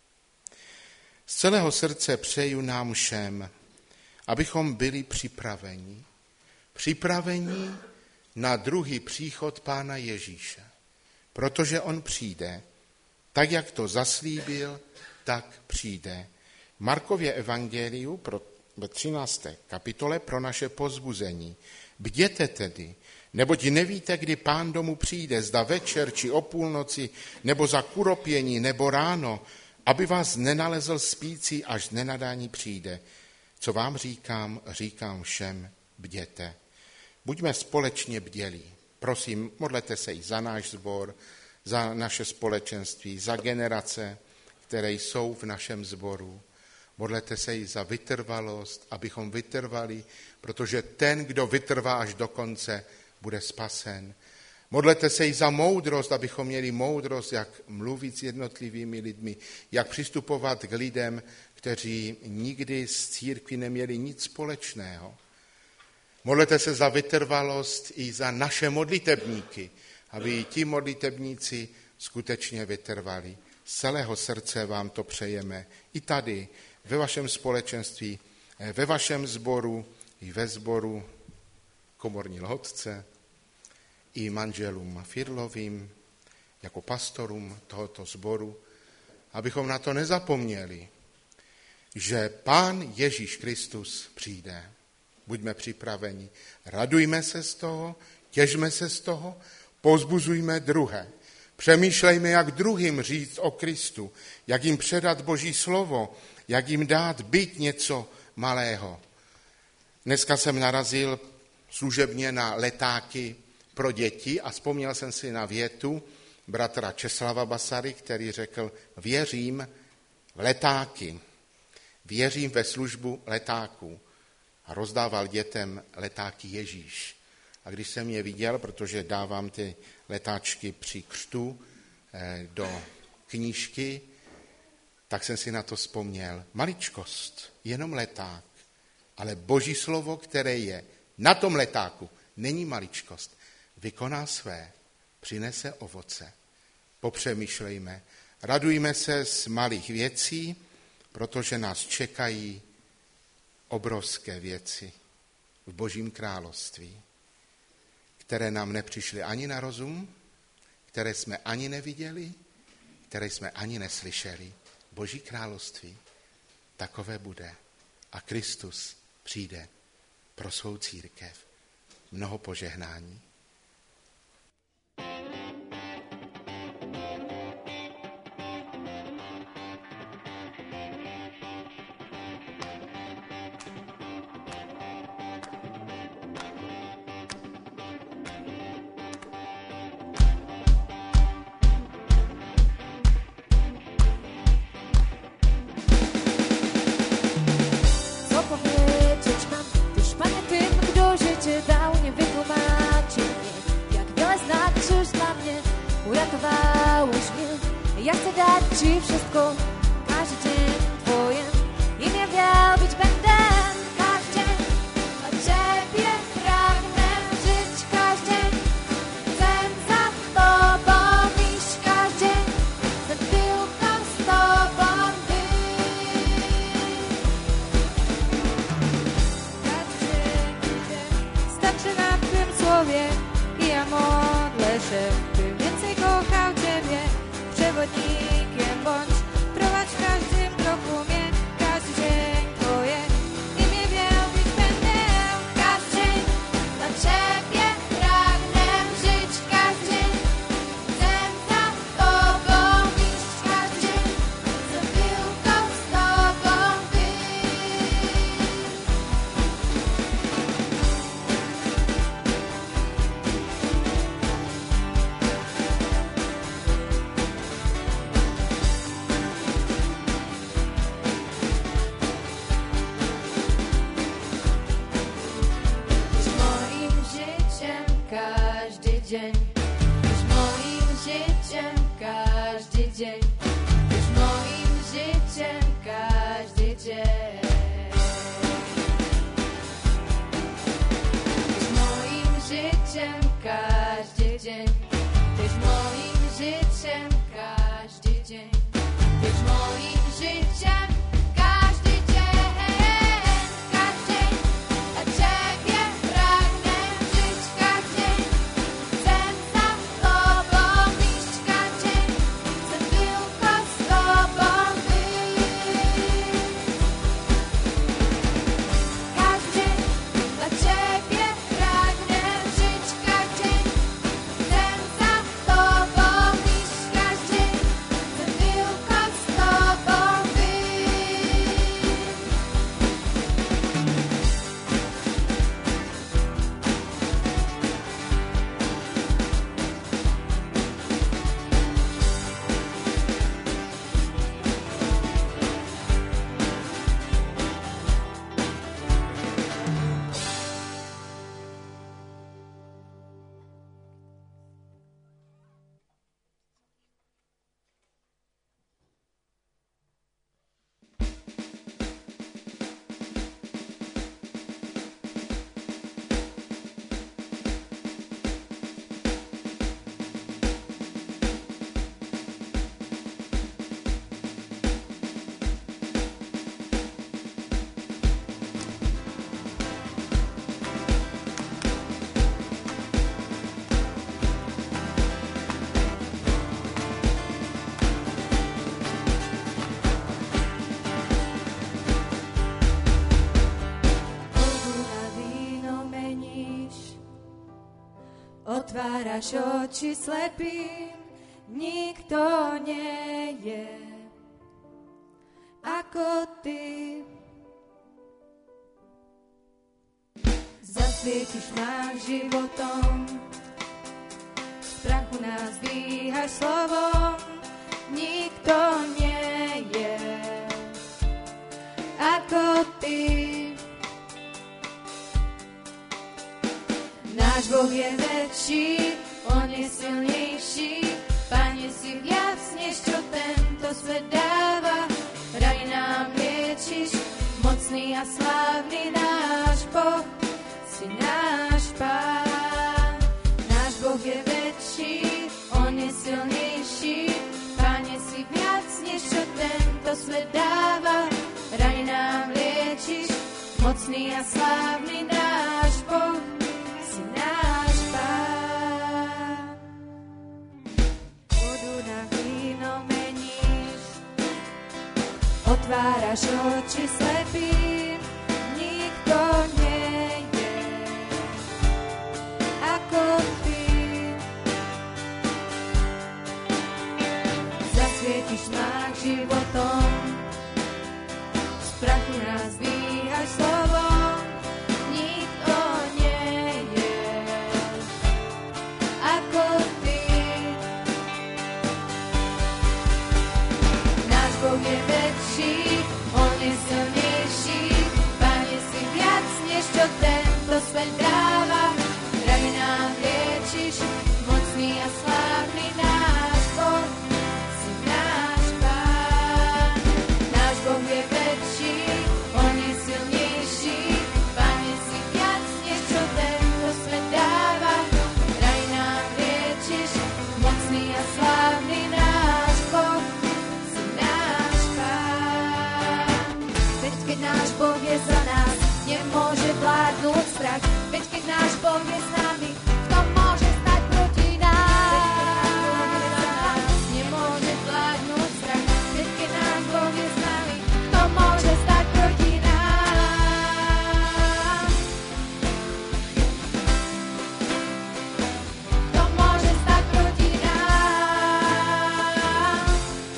Z celého srdce přeju nám všem, abychom byli připraveni. Připraveni na druhý příchod Pána Ježíše. Protože on přijde, tak jak to zaslíbil, tak přijde. V Markově evangeliu pro, ve třinácté kapitole pro naše povzbuzení. Bděte tedy, neboť nevíte, kdy Pán domů přijde, zda večer, či o půlnoci, nebo za kuropění, nebo ráno, aby vás nenalezl spící, až nenadání přijde. Co vám říkám, říkám všem, bděte. Buďme společně bdělí. Prosím, modlete se i za náš sbor, za naše společenství, za generace, které jsou v našem sboru. Modlete se i za vytrvalost, abychom vytrvali, protože ten, kdo vytrvá až do konce, bude spasen. Modlete se i za moudrost, abychom měli moudrost, jak mluvit s jednotlivými lidmi, jak přistupovat k lidem, kteří nikdy s církví neměli nic společného. Modlete se za vytrvalost i za naše modlitebníky, aby ti modlitebníci skutečně vytrvali. Z celého srdce vám to přejeme. I tady, ve vašem společenství, ve vašem sboru, i ve sboru Komorní Lhotce, i manželům Firlovým, jako pastorům tohoto sboru, abychom na to nezapomněli, že Pán Ježíš Kristus přijde. Buďme připraveni, radujme se z toho, těžme se z toho, povzbuzujme druhé. Přemýšlejme, jak druhým říct o Kristu, jak jim předat Boží slovo, jak jim dát byť něco malého. Dneska jsem narazil služebně na letáky pro děti a vzpomněl jsem si na větu bratra Česlava Basary, který řekl: věřím v letáky, věřím ve službu letáků. A rozdával dětem letáky Ježíš. A když jsem je viděl, protože dávám ty letáčky při křtu do knížky, tak jsem si na to vzpomněl. Maličkost, jenom leták, ale Boží slovo, které je na tom letáku, není maličkost. Vykoná své, přinese ovoce. Popřemýšlejme, radujme se z malých věcí, protože nás čekají obrovské věci v Božím království, které nám nepřišly ani na rozum, které jsme ani neviděli, které jsme ani neslyšeli. Boží království takové bude a Kristus přijde pro svou církev. Mnoho požehnání. Ja chcę dać Ci wszystko, każdy dzień Twoje imię wielbić będę. Każdy dzień dla Ciebie pragnę żyć, każdy dzień chcę za Tobą iść, każdy dzień chcę tylko z Tobą być. Każdy dzień starczy na Twym słowie i ja modlę się, by więcej kochał Ciebie. Przewodnikiem bądź, prowadź w każdym kroku mnie, każdy dzień Twoje imię wielbić będę. Każdy dzień dla Ciebie pragnę żyć, każdy dzień chcę za Tobą Otváraš oči slepým, nikto nie je ako ty. Zasvietiš nás životom, z prachu nás dvíhaš slovom, nikto nie je ako ty. Náš Boh je väčší, on je silnejší, Pane, si viac, než čo tento svet dáva. Raj nám liečiš, mocný a slávny náš Boh, si náš Pán. Náš Boh je väčší, on je silnejší, Pane, si viac, než čo tento svet dáva. Raj nám liečiš, mocný a slávny náš Boh, si náš Pán. Vodu na víno meníš, otváraš oči slepým, nikto nie je ako ty. Zasvietiš nás životom, z prachu nás dvíhaš slovom, nikto nie je ako ty. Náš Boh je väčší, on je silnejší, Pane, si viac, než čo tento svet dáva. Raj nám liečiš, mocný a slávny náš Boh, si náš Pán. Náš Boh je väčší, on je silnejší, Pane, si viac, než čo tento svet dáva. Raj nám liečiš, mocný a slávny náš Boh, si náš Pán. Veď keď náš Boh je za nás, nemôže vládnuť strach. Veď keď náš Boh je s nami, kto môže stať proti nás? Nemôže vládnuť strach. Veď keď náš Boh je s nami, kto môže stať proti nás? Kto môže stať proti nás?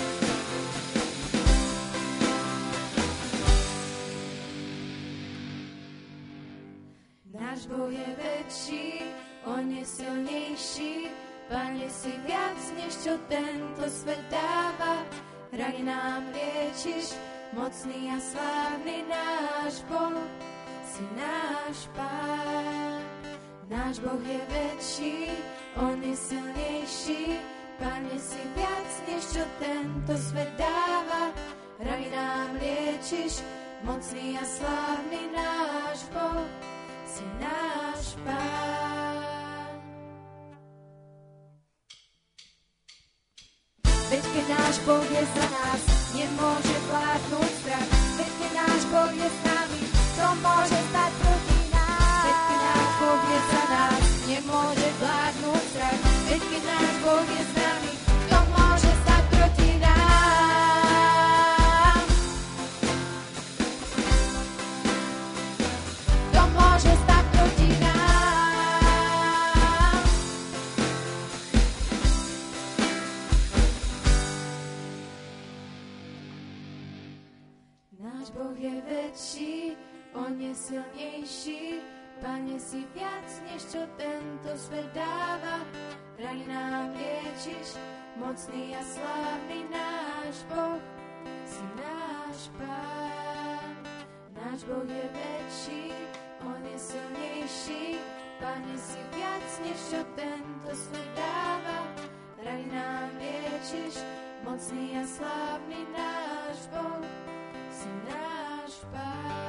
Náš Boh je väčší, on je silnejší, Pane, si viac, než čo tento svet dáva. Raj nám liečiš, mocný a slávny náš Boh, si náš Pán. Náš Boh je väčší, on je silnejší, Pane, si viac, než čo tento svet dáva. Raj nám liečiš, mocný a slávny náš Boh, si náš Pán. Veď keď náš Boh je za nás, nemôže vládnuť strach. Veď keď náš Boh je s nami, kto môže stať proti nás? Veď keď náš Boh je za nás, nemôže vládnuť strach. Veď keď náš Boh je s nami, kto môže stať proti nám? Kto môže stať proti nám? Náš Boh je väčší, on je silnejší, Pane, si viac, než čo tento svet dáva. Raj nám liečiš, mocný a slávny náš Boh, si náš Pán. Náš Boh je väčší, on je silnejší, Pane, si viac, než čo tento svet dáva. Raj nám liečiš, mocný a slávny náš Boh, si náš Pán.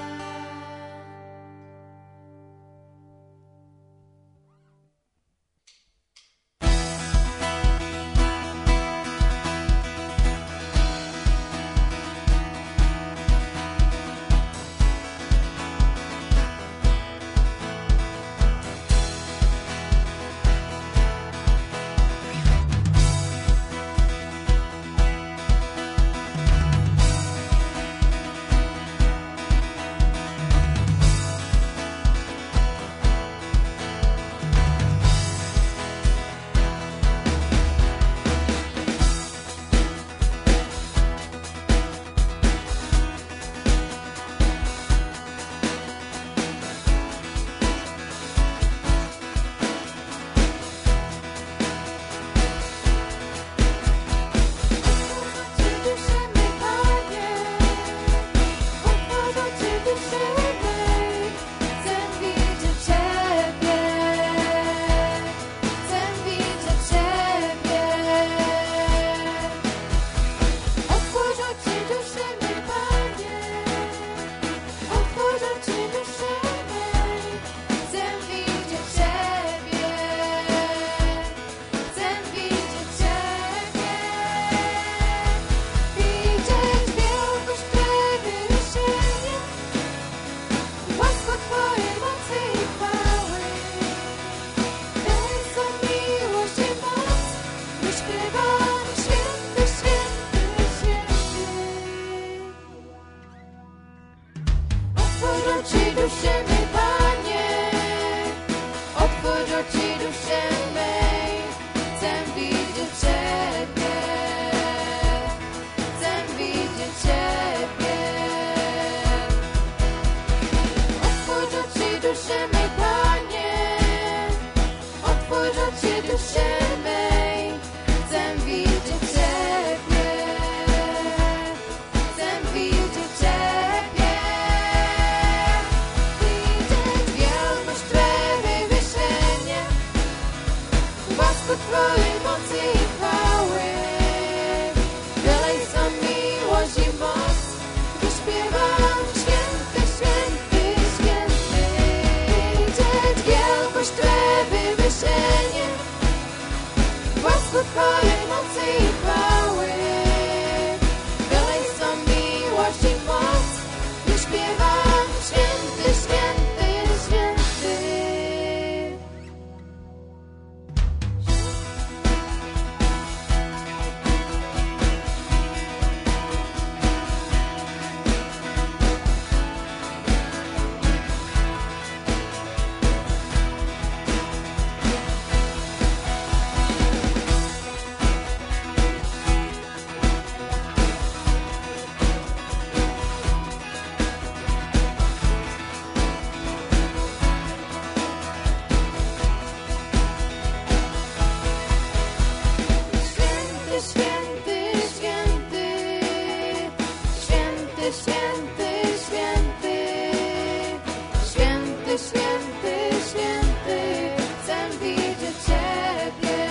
duše mi, Páně, otvoř oči duše mej, chcem vidět Tebe, chcem vidět Tebe. Otvoř oči duše mi, Páně, otvoř oči duše mej, chcem vidět Tebe, chcem vidět Tebe. Vidět vělmož Tvé vyvyšeně, lásku Tvojí moci i chvály. Vylej sa milost i moc, když zpěvám světý, světý, světý. Vidět vělmož Tvé vyvyšeně, lásku Tvojí moci i chvály. Vylej sa milost i moc, když zpěvám světý, světý, světý. Święty, święty, święty, święty, święty, święty, święty, święty, święty, chcę widzieć Ciebie.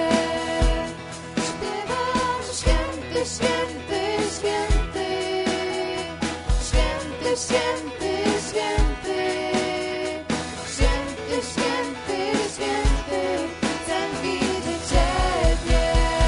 Śpiewam święty, święty, święty, święty, święty, święty, święty, święty, święty, chcę widzieć Ciebie.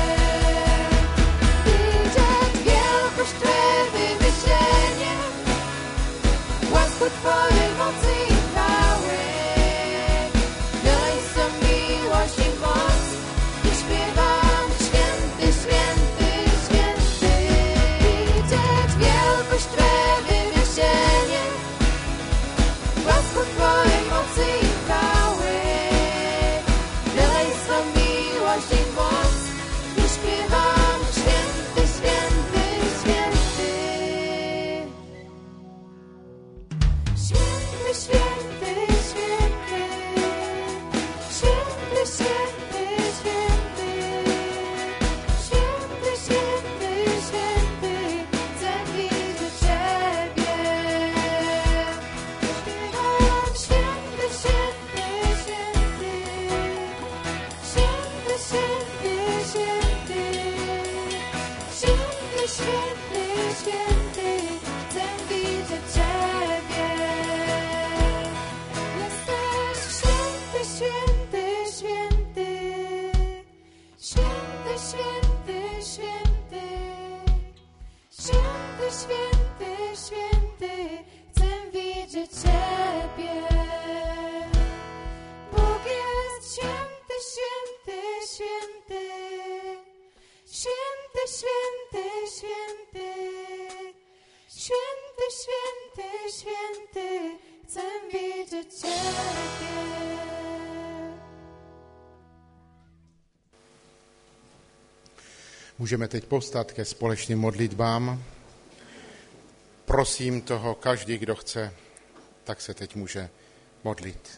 Widzieć wielkość Twe wywyższenie, łasku Twojej mocy i chwały. Wylej sa miłość i moc, i śpiewam święty, święty, święty. Widzieć wielkość Twe wywyższenie, łasku Twojej mocy i chwały. Wylej sa miłość i moc, i śpiewam święty, święty, święty. Święty, święty, święty, święty, święty, święty, święty, święty, święty, chcę widzieć Ciebie. Śpiewam święty, święty, święty, święty, święty, święty, święty, święty, święty, chcę widzieć Ciebie. Jesteś święty, święty, święty, święty, święty, święty, święty, święty, święty, chcę widzieć Ciebie. Bóg jest święty, święty, święty, święty, święty, święty, święty, święty, święty, chcę widzieć Ciebie. Můžeme teď povstat ke společným modlitbám. Prosím toho, každý, kdo chce, tak se teď může modlit.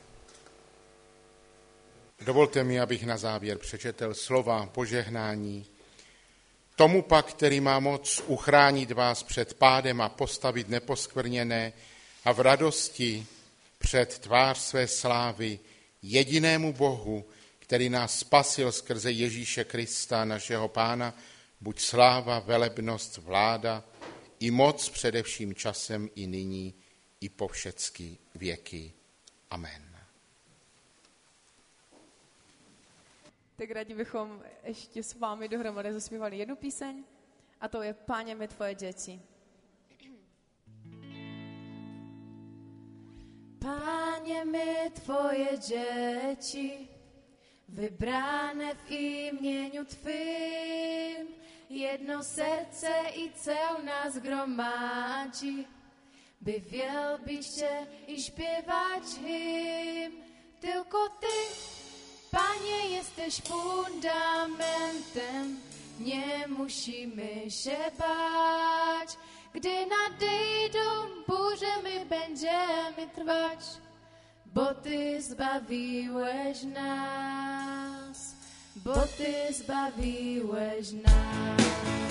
Dovolte mi, abych na závěr přečetl slova požehnání. Tomu pak, který má moc uchránit vás před pádem a postavit neposkvrněné a v radosti před tvář své slávy, jedinému Bohu, který nás spasil skrze Ježíše Krista, našeho Pána, buď sláva, velebnost, vláda i moc především časem i nyní, i po všecky věky. Amen. Tak rádi bychom ještě s vámi dohromady zaspívali jednu píseň, a to je Páně my tvoje děti. Páně my tvoje děti, vybrané v imieniu Twym, jedno serce i cel nas gromadzi. by wielbić Cię i śpiewać hymn. Tylko Ty, Panie, jesteś fundamentem, nie musimy się bać. Gdy nadejdą burze, my będziemy trwać, bo Ty zbawiłeś nas, bo Ty zbawiłeś nas.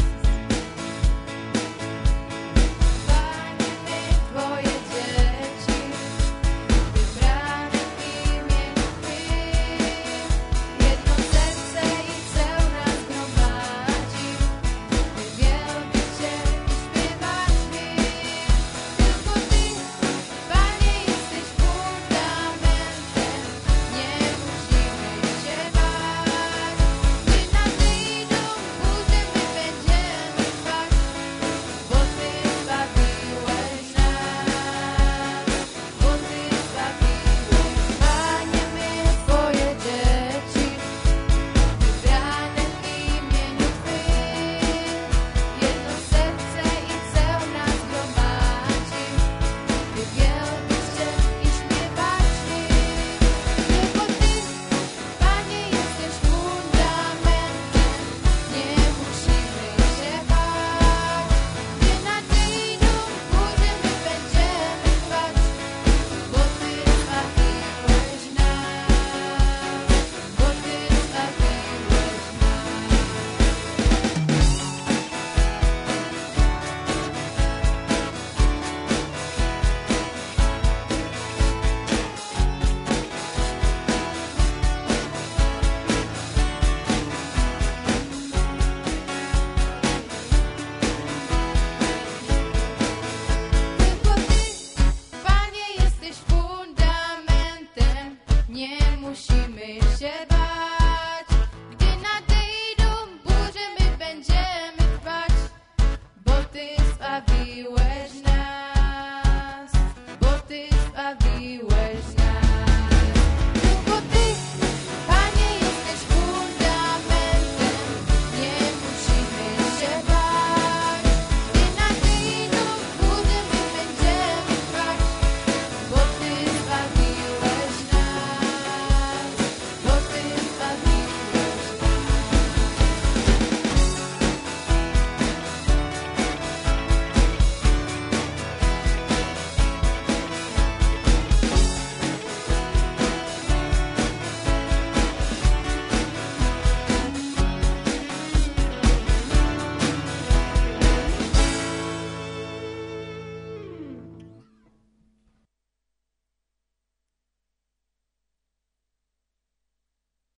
Panie, my Twoje dzieci, wybrane w imieniu Twym, jedno serce i cel nas gromadzi, by wielbić Cię i śpiewać hymn. Tylko Ty, Panie, jesteś fundamentem, nie musimy się bać. Gdy nadejdą burze, my będziemy trwać, bo Ty zbawiłeś nas, bo Ty zbawiłeś. Panie, my Twoje dzieci, wybrane w imieniu Twym, jedno serce i cel nas gromadzi, by wielbić Cię i śpiewać hymn. Tylko Ty, Panie, jesteś fundamentem, nie musimy się bać. Gdy nadejdą burze, my będziemy trwać, bo Ty zbawiłeś nas, bo Ty zbawiłeś Tylko Ty, Panie, jesteś fundamentem, nie musimy się bać. Gdy nadejdą burze, my będziemy trwać, bo Ty zbawiłeś nas, bo Ty zbawiłeś